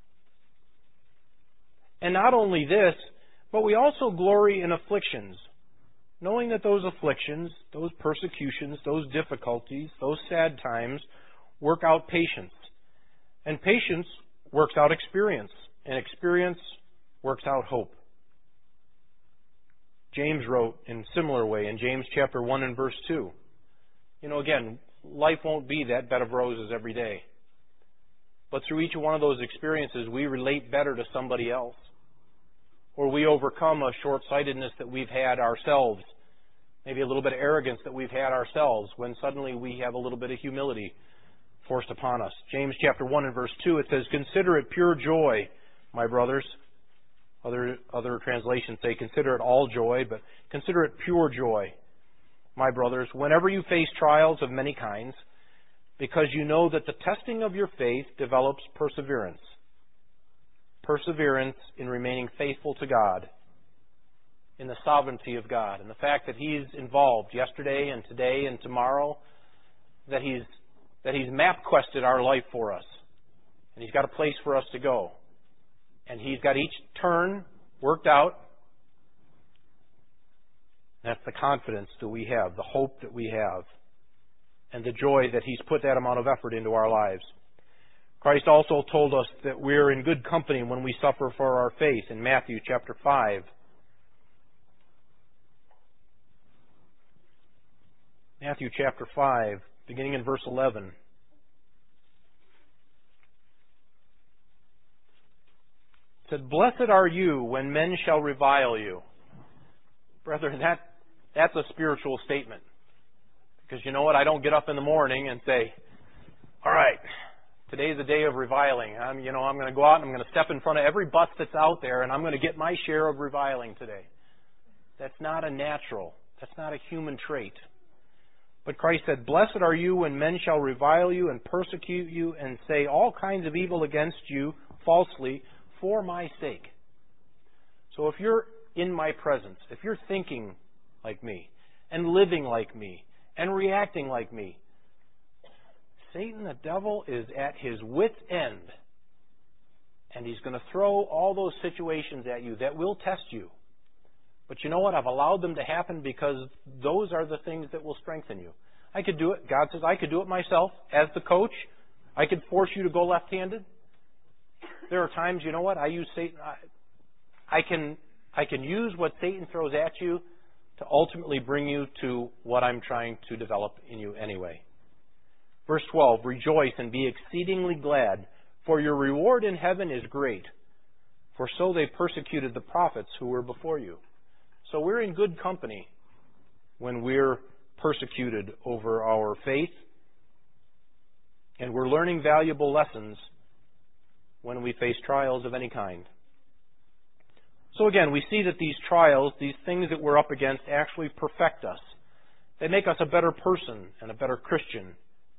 And not only this, but we also glory in afflictions, knowing that those afflictions, those persecutions, those difficulties, those sad times work out patience. And patience works out experience, and experience works out hope." James wrote in a similar way in James chapter one and verse two. You know, again, life won't be that bed of roses every day. But through each one of those experiences, we relate better to somebody else. Or we overcome a short-sightedness that we've had ourselves. Maybe a little bit of arrogance that we've had ourselves when suddenly we have a little bit of humility forced upon us. James chapter one and verse two, it says, "Consider it pure joy, my brothers." Other, other translations say, "Consider it all joy," but consider it pure joy, my brothers, whenever you face trials of many kinds, because you know that the testing of your faith develops perseverance. Perseverance in remaining faithful to God, in the sovereignty of God, and the fact that He's involved yesterday and today and tomorrow, that He's that He's map-quested our life for us, and He's got a place for us to go. And He's got each turn worked out. That's the confidence that we have, the hope that we have, and the joy that He's put that amount of effort into our lives. Christ also told us that we're in good company when we suffer for our faith in Matthew chapter five. Matthew chapter five, beginning in verse eleven. It said, "Blessed are you when men shall revile you." Brethren, that, that's a spiritual statement. Because you know what? I don't get up in the morning and say, "All right, today's a day of reviling. I'm, you know, I'm going to go out and I'm going to step in front of every bus that's out there and I'm going to get my share of reviling today." That's not a natural. That's not a human trait. But Christ said, "Blessed are you when men shall revile you and persecute you and say all kinds of evil against you falsely for my sake." So if you're in my presence, if you're thinking like me and living like me and reacting like me, Satan, the devil, is at his wit's end. And he's going to throw all those situations at you that will test you. But you know what? I've allowed them to happen because those are the things that will strengthen you. I could do it. God says I could do it myself as the coach. I could force you to go left-handed. There are times, you know what? I use Satan. I, I can I can use what Satan throws at you to ultimately bring you to what I'm trying to develop in you anyway. Verse twelve, "Rejoice and be exceedingly glad, for your reward in heaven is great. For so they persecuted the prophets who were before you." So we're in good company when we're persecuted over our faith, and we're learning valuable lessons when we face trials of any kind. So again, we see that these trials, these things that we're up against, actually perfect us. They make us a better person and a better Christian.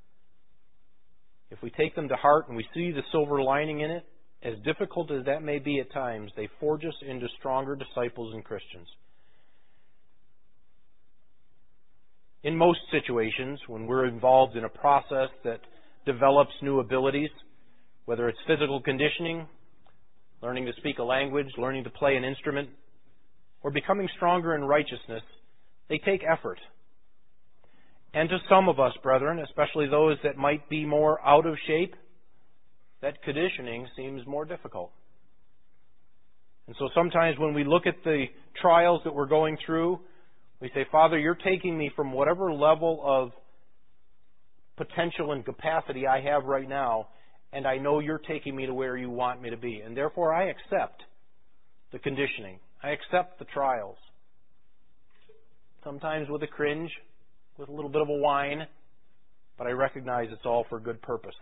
If we take them to heart and we see the silver lining in it, as difficult as that may be at times, they forge us into stronger disciples and Christians. In most situations, when we're involved in a process that develops new abilities, whether it's physical conditioning, learning to speak a language, learning to play an instrument, or becoming stronger in righteousness, they take effort. And to some of us, brethren, especially those that might be more out of shape, that conditioning seems more difficult. And so sometimes when we look at the trials that we're going through, we say, Father, you're taking me from whatever level of potential and capacity I have right now, and I know you're taking me to where you want me to be. And therefore I accept the conditioning. I accept the trials. Sometimes with a cringe, with a little bit of a whine, but I recognize it's all for good purpose.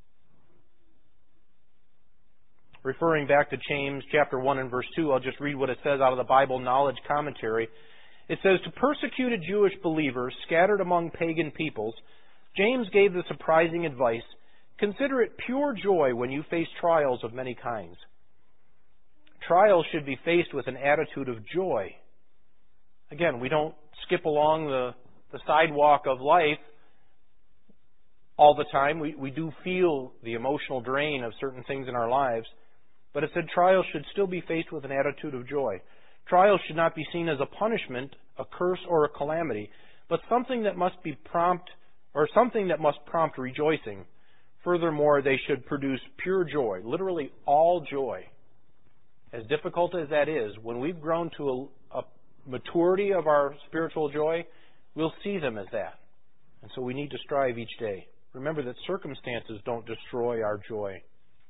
Referring back to James chapter one and verse two, I'll just read what it says out of the Bible Knowledge Commentary. It says, to persecuted Jewish believers scattered among pagan peoples, James gave the surprising advice, consider it pure joy when you face trials of many kinds. Trials should be faced with an attitude of joy. Again, we don't skip along the, the sidewalk of life all the time. We, we do feel the emotional drain of certain things in our lives. But it said trials should still be faced with an attitude of joy. Trials should not be seen as a punishment, a curse, or a calamity, but something that must be prompt, or something that must prompt rejoicing. Furthermore, they should produce pure joy, literally all joy. As difficult as that is, when we've grown to a, a maturity of our spiritual joy, we'll see them as that. And so we need to strive each day. Remember that circumstances don't destroy our joy.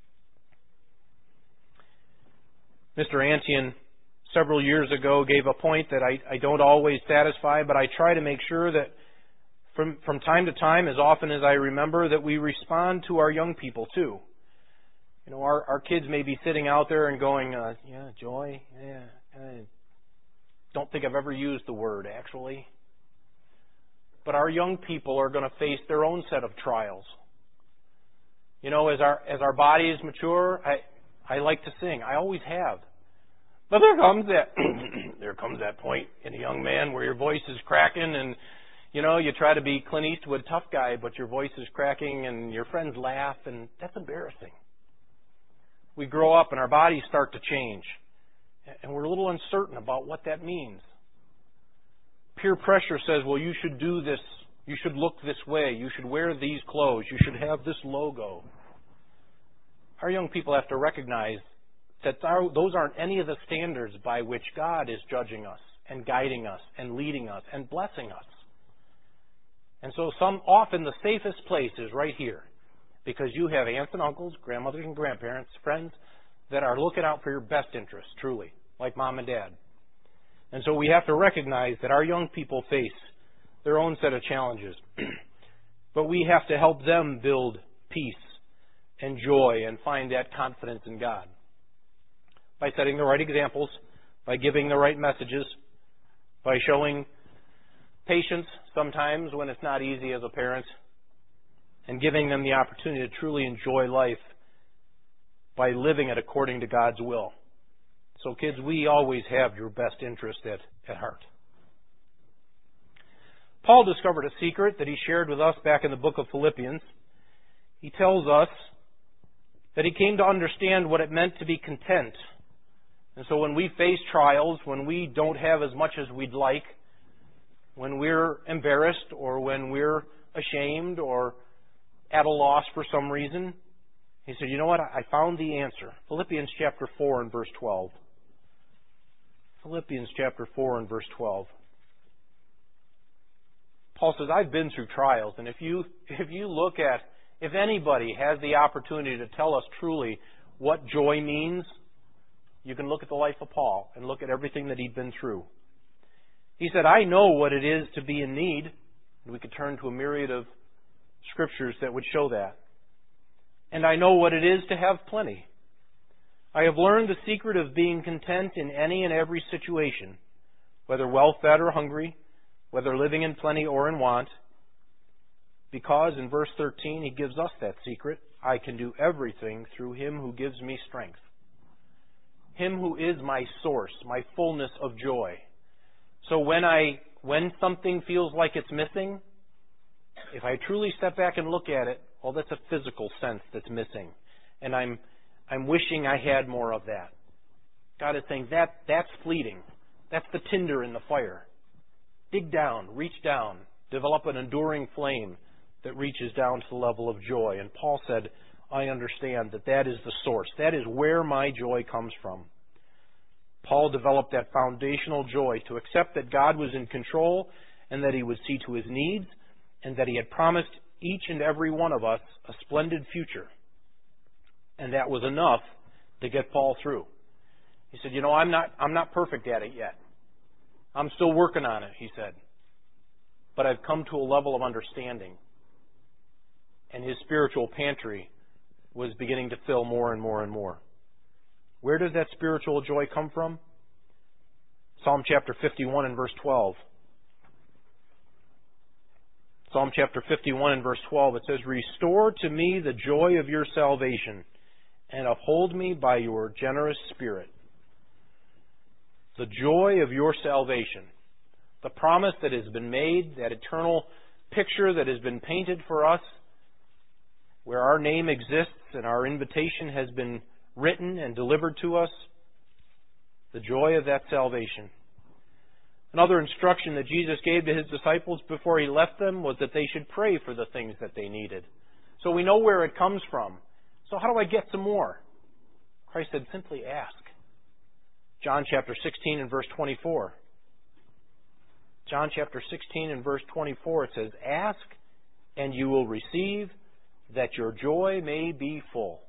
Mister Antian, several years ago, gave a point that I, I don't always satisfy, but I try to make sure that from, from time to time, as often as I remember, that we respond to our young people too. You know, our, our kids may be sitting out there and going, uh, yeah, joy, yeah, I don't think I've ever used the word, actually. But our young people are going to face their own set of trials. You know, as our as our bodies mature, I I like to sing. I always have. But there comes that there comes that point in a young man where your voice is cracking, and you know you try to be Clint Eastwood tough guy, but your voice is cracking, and your friends laugh, and that's embarrassing. We grow up, and our bodies start to change, and we're a little uncertain about what that means. Peer pressure says, well, you should do this, you should look this way, you should wear these clothes, you should have this logo. Our young people have to recognize that our, those aren't any of the standards by which God is judging us and guiding us and leading us and blessing us. And so some often the safest place is right here, because you have aunts and uncles, grandmothers and grandparents, friends that are looking out for your best interests, truly, like mom and dad. And so we have to recognize that our young people face their own set of challenges. But we have to help them build peace and joy and find that confidence in God. By setting the right examples, by giving the right messages, by showing patience sometimes when it's not easy as a parent, and giving them the opportunity to truly enjoy life by living it according to God's will. So kids, we always have your best interest at, at heart. Paul discovered a secret that he shared with us back in the book of Philippians. He tells us that he came to understand what it meant to be content. And so when we face trials, when we don't have as much as we'd like, when we're embarrassed or when we're ashamed or at a loss for some reason, he said, you know what, I found the answer. Philippians chapter four and verse twelve. Philippians chapter four and verse twelve. Paul says, I've been through trials, and if you if you look at, if anybody has the opportunity to tell us truly what joy means, you can look at the life of Paul and look at everything that he'd been through. He said, I know what it is to be in need. And we could turn to a myriad of scriptures that would show that. And I know what it is to have plenty. I have learned the secret of being content in any and every situation, whether well-fed or hungry, whether living in plenty or in want. Because in verse thirteen, He gives us that secret. I can do everything through Him who gives me strength. Him who is my source, my fullness of joy. So when I, when something feels like it's missing, if I truly step back and look at it, well, that's a physical sense that's missing. And I'm, I'm wishing I had more of that. God is saying that, that's fleeting. That's the tinder in the fire. Dig down, reach down, develop an enduring flame that reaches down to the level of joy. And Paul said, I understand that that is the source. That is where my joy comes from. Paul developed that foundational joy to accept that God was in control and that He would see to His needs and that He had promised each and every one of us a splendid future. And that was enough to get Paul through. He said, you know, I'm not, I'm not perfect at it yet. I'm still working on it, he said. But I've come to a level of understanding. And his spiritual pantry was beginning to fill more and more and more. Where does that spiritual joy come from? Psalm chapter fifty-one and verse twelve. Psalm chapter fifty-one and verse twelve, it says, Restore to me the joy of your salvation, and uphold me by your generous spirit. The joy of your salvation. The promise that has been made, that eternal picture that has been painted for us, where our name exists and our invitation has been written and delivered to us, the joy of that salvation. Another instruction that Jesus gave to His disciples before He left them was that they should pray for the things that they needed. So we know where it comes from. So how do I get some more? Christ said, simply ask. John chapter sixteen and verse twenty-four. John chapter sixteen and verse twenty-four, it says, Ask and you will receive, that your joy may be full.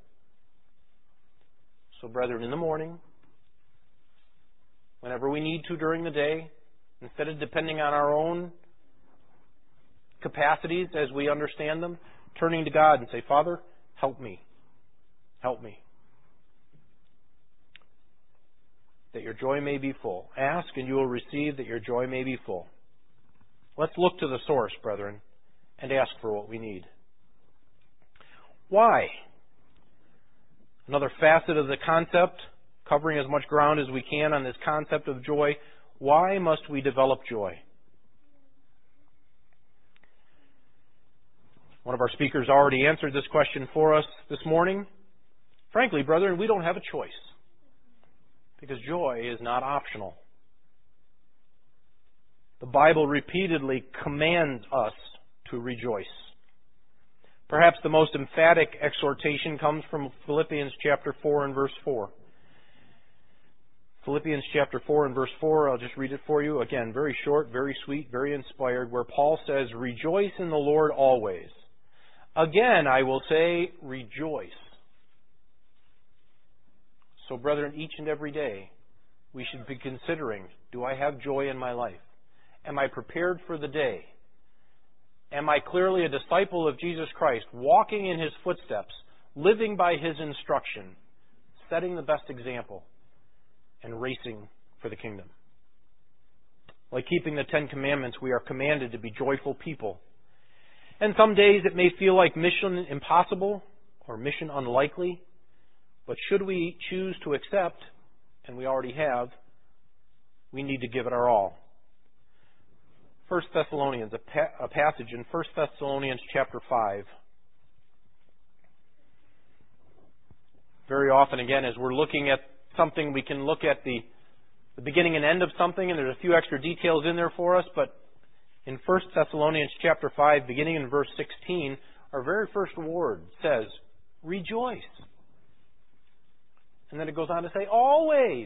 So, brethren, in the morning, whenever we need to during the day, instead of depending on our own capacities as we understand them, turning to God and say, Father, help me. Help me. That your joy may be full. Ask and you will receive, that your joy may be full. Let's look to the source, brethren, and ask for what we need. Why? Another facet of the concept, covering as much ground as we can on this concept of joy. Why must we develop joy? One of our speakers already answered this question for us this morning. Frankly, brethren, we don't have a choice, because joy is not optional. The Bible repeatedly commands us to rejoice. Perhaps the most emphatic exhortation comes from Philippians chapter four and verse four. Philippians chapter four and verse four, I'll just read it for you. Again, very short, very sweet, very inspired, where Paul says, Rejoice in the Lord always. Again, I will say, rejoice. So, brethren, each and every day, we should be considering, do I have joy in my life? Am I prepared for the day? Am I clearly a disciple of Jesus Christ, walking in His footsteps, living by His instruction, setting the best example, and racing for the kingdom? Like keeping the Ten Commandments, we are commanded to be joyful people. And some days it may feel like mission impossible or mission unlikely, but should we choose to accept, and we already have, we need to give it our all. First Thessalonians, a, pa- a passage in First Thessalonians chapter five. Very often, again, as we're looking at something, we can look at the, the beginning and end of something, and there's a few extra details in there for us, but in First Thessalonians chapter five, beginning in verse sixteen, our very first word says, rejoice. And then it goes on to say, always.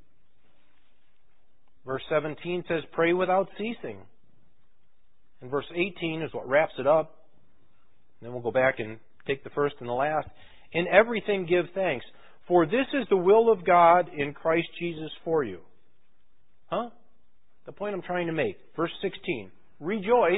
Verse seventeen says, pray without ceasing. And verse eighteen is what wraps it up. And then we'll go back and take the first and the last. In everything give thanks, for this is the will of God in Christ Jesus for you. Huh? The point I'm trying to make. Verse sixteen. Rejoice,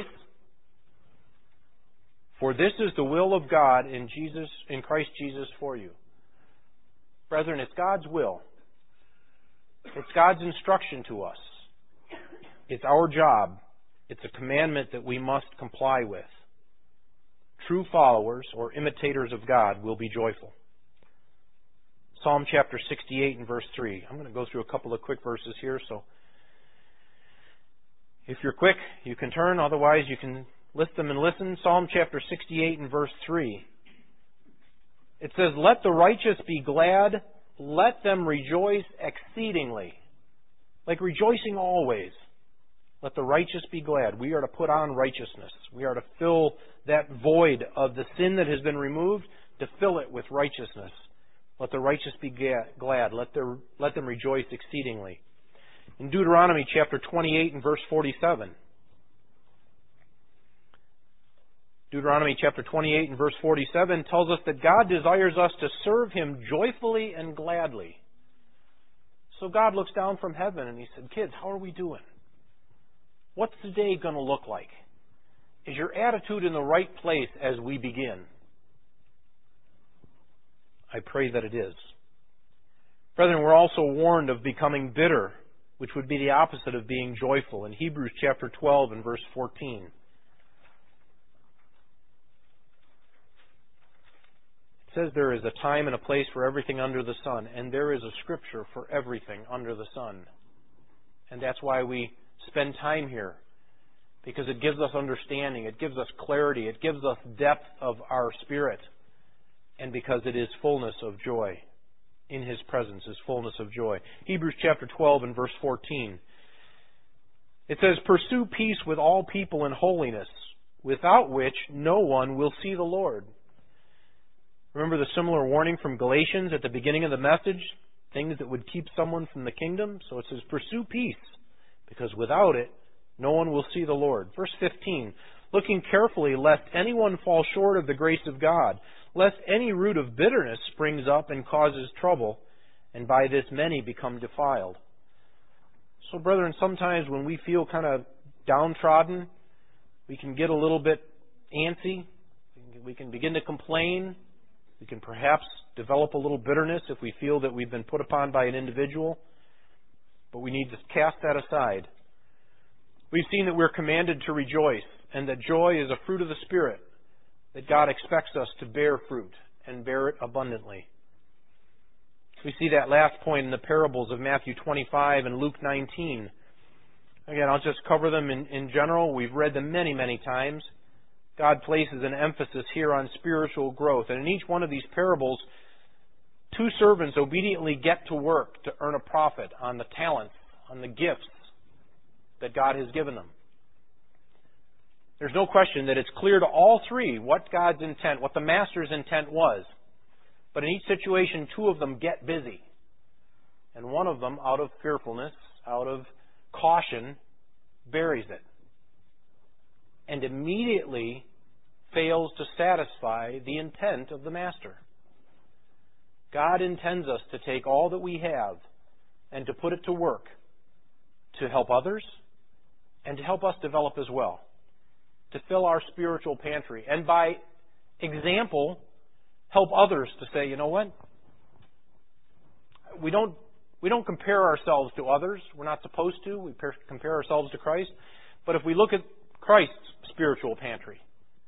for this is the will of God in Jesus, in Christ Jesus for you. Brethren, it's God's will. It's God's instruction to us. It's our job. It's a commandment that we must comply with. True followers or imitators of God will be joyful. Psalm chapter sixty-eight and verse three. I'm going to go through a couple of quick verses here, so if you're quick, you can turn. Otherwise, you can list them and listen. Psalm chapter sixty-eight and verse three. It says, "Let the righteous be glad, let them rejoice exceedingly." Like rejoicing always. Let the righteous be glad. We are to put on righteousness. We are to fill that void of the sin that has been removed, to fill it with righteousness. Let the righteous be glad. Let, their, let them rejoice exceedingly. In Deuteronomy chapter twenty-eight and verse forty-seven. Deuteronomy chapter twenty-eight and verse forty-seven tells us that God desires us to serve Him joyfully and gladly. So God looks down from heaven and He said, "Kids, how are we doing? What's the day going to look like? Is your attitude in the right place as we begin?" I pray that it is. Brethren, we're also warned of becoming bitter, which would be the opposite of being joyful. In Hebrews chapter twelve and verse fourteen. It says there is a time and a place for everything under the sun, and there is a scripture for everything under the sun. And that's why we spend time here, because it gives us understanding, it gives us clarity, it gives us depth of our spirit, and because it is fullness of joy. In His presence is fullness of joy. Hebrews chapter twelve and verse fourteen. It says, "Pursue peace with all people and holiness, without which no one will see the Lord." Remember the similar warning from Galatians at the beginning of the message? Things that would keep someone from the kingdom? So it says, pursue peace, because without it, no one will see the Lord. Verse fifteen, "Looking carefully, lest anyone fall short of the grace of God, lest any root of bitterness springs up and causes trouble, and by this many become defiled." So, brethren, sometimes when we feel kind of downtrodden, we can get a little bit antsy. We can begin to complain. We can perhaps develop a little bitterness if we feel that we've been put upon by an individual. But we need to cast that aside. We've seen that we're commanded to rejoice, and that joy is a fruit of the Spirit, that God expects us to bear fruit and bear it abundantly. We see that last point in the parables of Matthew twenty-five and Luke nineteen. Again, I'll just cover them in, in general. We've read them many, many times. God places an emphasis here on spiritual growth. And in each one of these parables, two servants obediently get to work to earn a profit on the talents, on the gifts that God has given them. There's no question that it's clear to all three what God's intent, what the Master's intent was. But in each situation, two of them get busy. And one of them, out of fearfulness, out of caution, buries it. And immediately fails to satisfy the intent of the Master. God intends us to take all that we have and to put it to work to help others and to help us develop as well. To fill our spiritual pantry. And by example, help others to say, you know what? We don't, we don't compare ourselves to others. We're not supposed to. We compare ourselves to Christ. But if we look at Christ's spiritual pantry,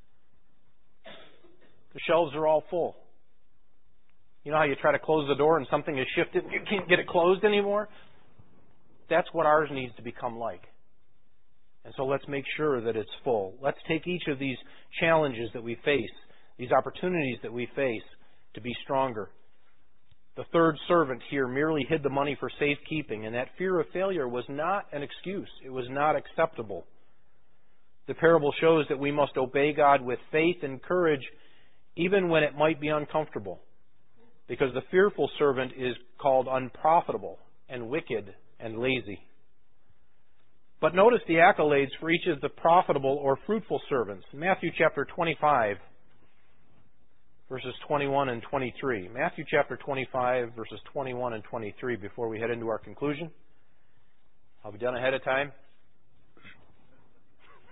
the shelves are all full. You know how you try to close the door and something is shifted and you can't get it closed anymore? That's what ours needs to become like. And so let's make sure that it's full. Let's take each of these challenges that we face, these opportunities that we face, to be stronger. The third servant here merely hid the money for safekeeping, and that fear of failure was not an excuse. It was not acceptable. The parable shows that we must obey God with faith and courage, even when it might be uncomfortable, because the fearful servant is called unprofitable and wicked and lazy. But notice the accolades for each of the profitable or fruitful servants. Matthew chapter twenty-five, verses twenty-one and twenty-three. Matthew chapter twenty-five, verses twenty-one and twenty-three, before we head into our conclusion. I'll be done ahead of time.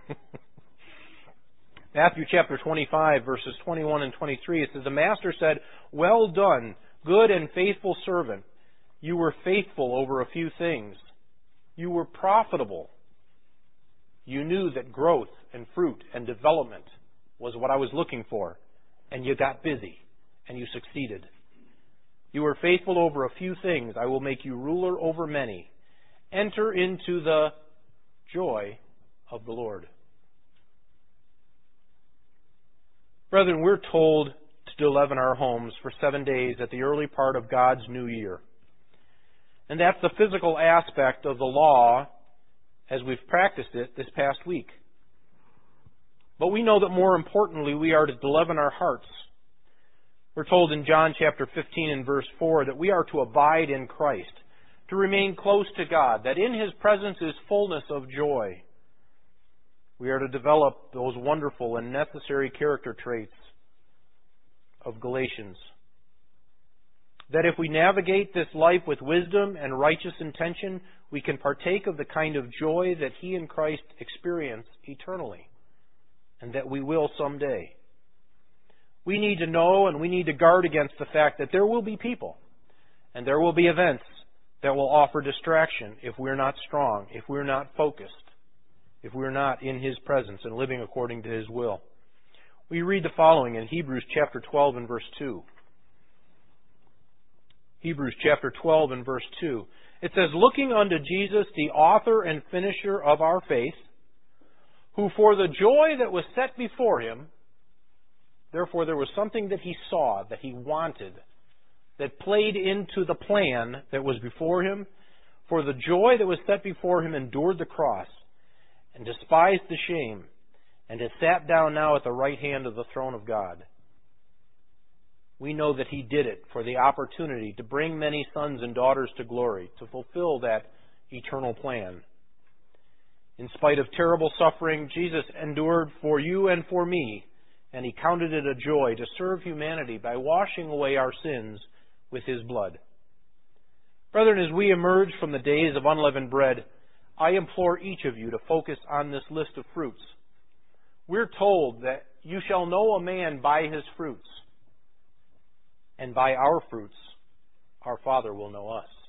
Matthew chapter twenty-five, verses twenty-one and twenty-three, it says, "The master said, 'Well done, good and faithful servant. You were faithful over a few things. You were profitable. You knew that growth and fruit and development was what I was looking for, and you got busy, and you succeeded. You were faithful over a few things. I will make you ruler over many. Enter into the joy of the Lord.'" Brethren, we're told to live in our homes for seven days at the early part of God's new year. And that's the physical aspect of the law as we've practiced it this past week. But we know that more importantly, we are to live in our hearts. We're told in John chapter fifteen and verse four that we are to abide in Christ, to remain close to God, that in His presence is fullness of joy. We are to develop those wonderful and necessary character traits of Galatians. That if we navigate this life with wisdom and righteous intention, we can partake of the kind of joy that He and Christ experience eternally, and that we will someday. We need to know and we need to guard against the fact that there will be people and there will be events that will offer distraction if we're not strong, if we're not focused, if we're not in His presence and living according to His will. We read the following in Hebrews chapter twelve and verse two. Hebrews chapter twelve and verse two. It says, "Looking unto Jesus, the author and finisher of our faith, who for the joy that was set before Him," therefore there was something that He saw, that He wanted, that played into the plan that was before Him, "for the joy that was set before Him endured the cross, and despised the shame, and has sat down now at the right hand of the throne of God." We know that He did it for the opportunity to bring many sons and daughters to glory, to fulfill that eternal plan. In spite of terrible suffering, Jesus endured for you and for me, and He counted it a joy to serve humanity by washing away our sins with His blood. Brethren, as we emerge from the days of unleavened bread, I implore each of you to focus on this list of fruits. We're told that you shall know a man by his fruits, and by our fruits our Father will know us.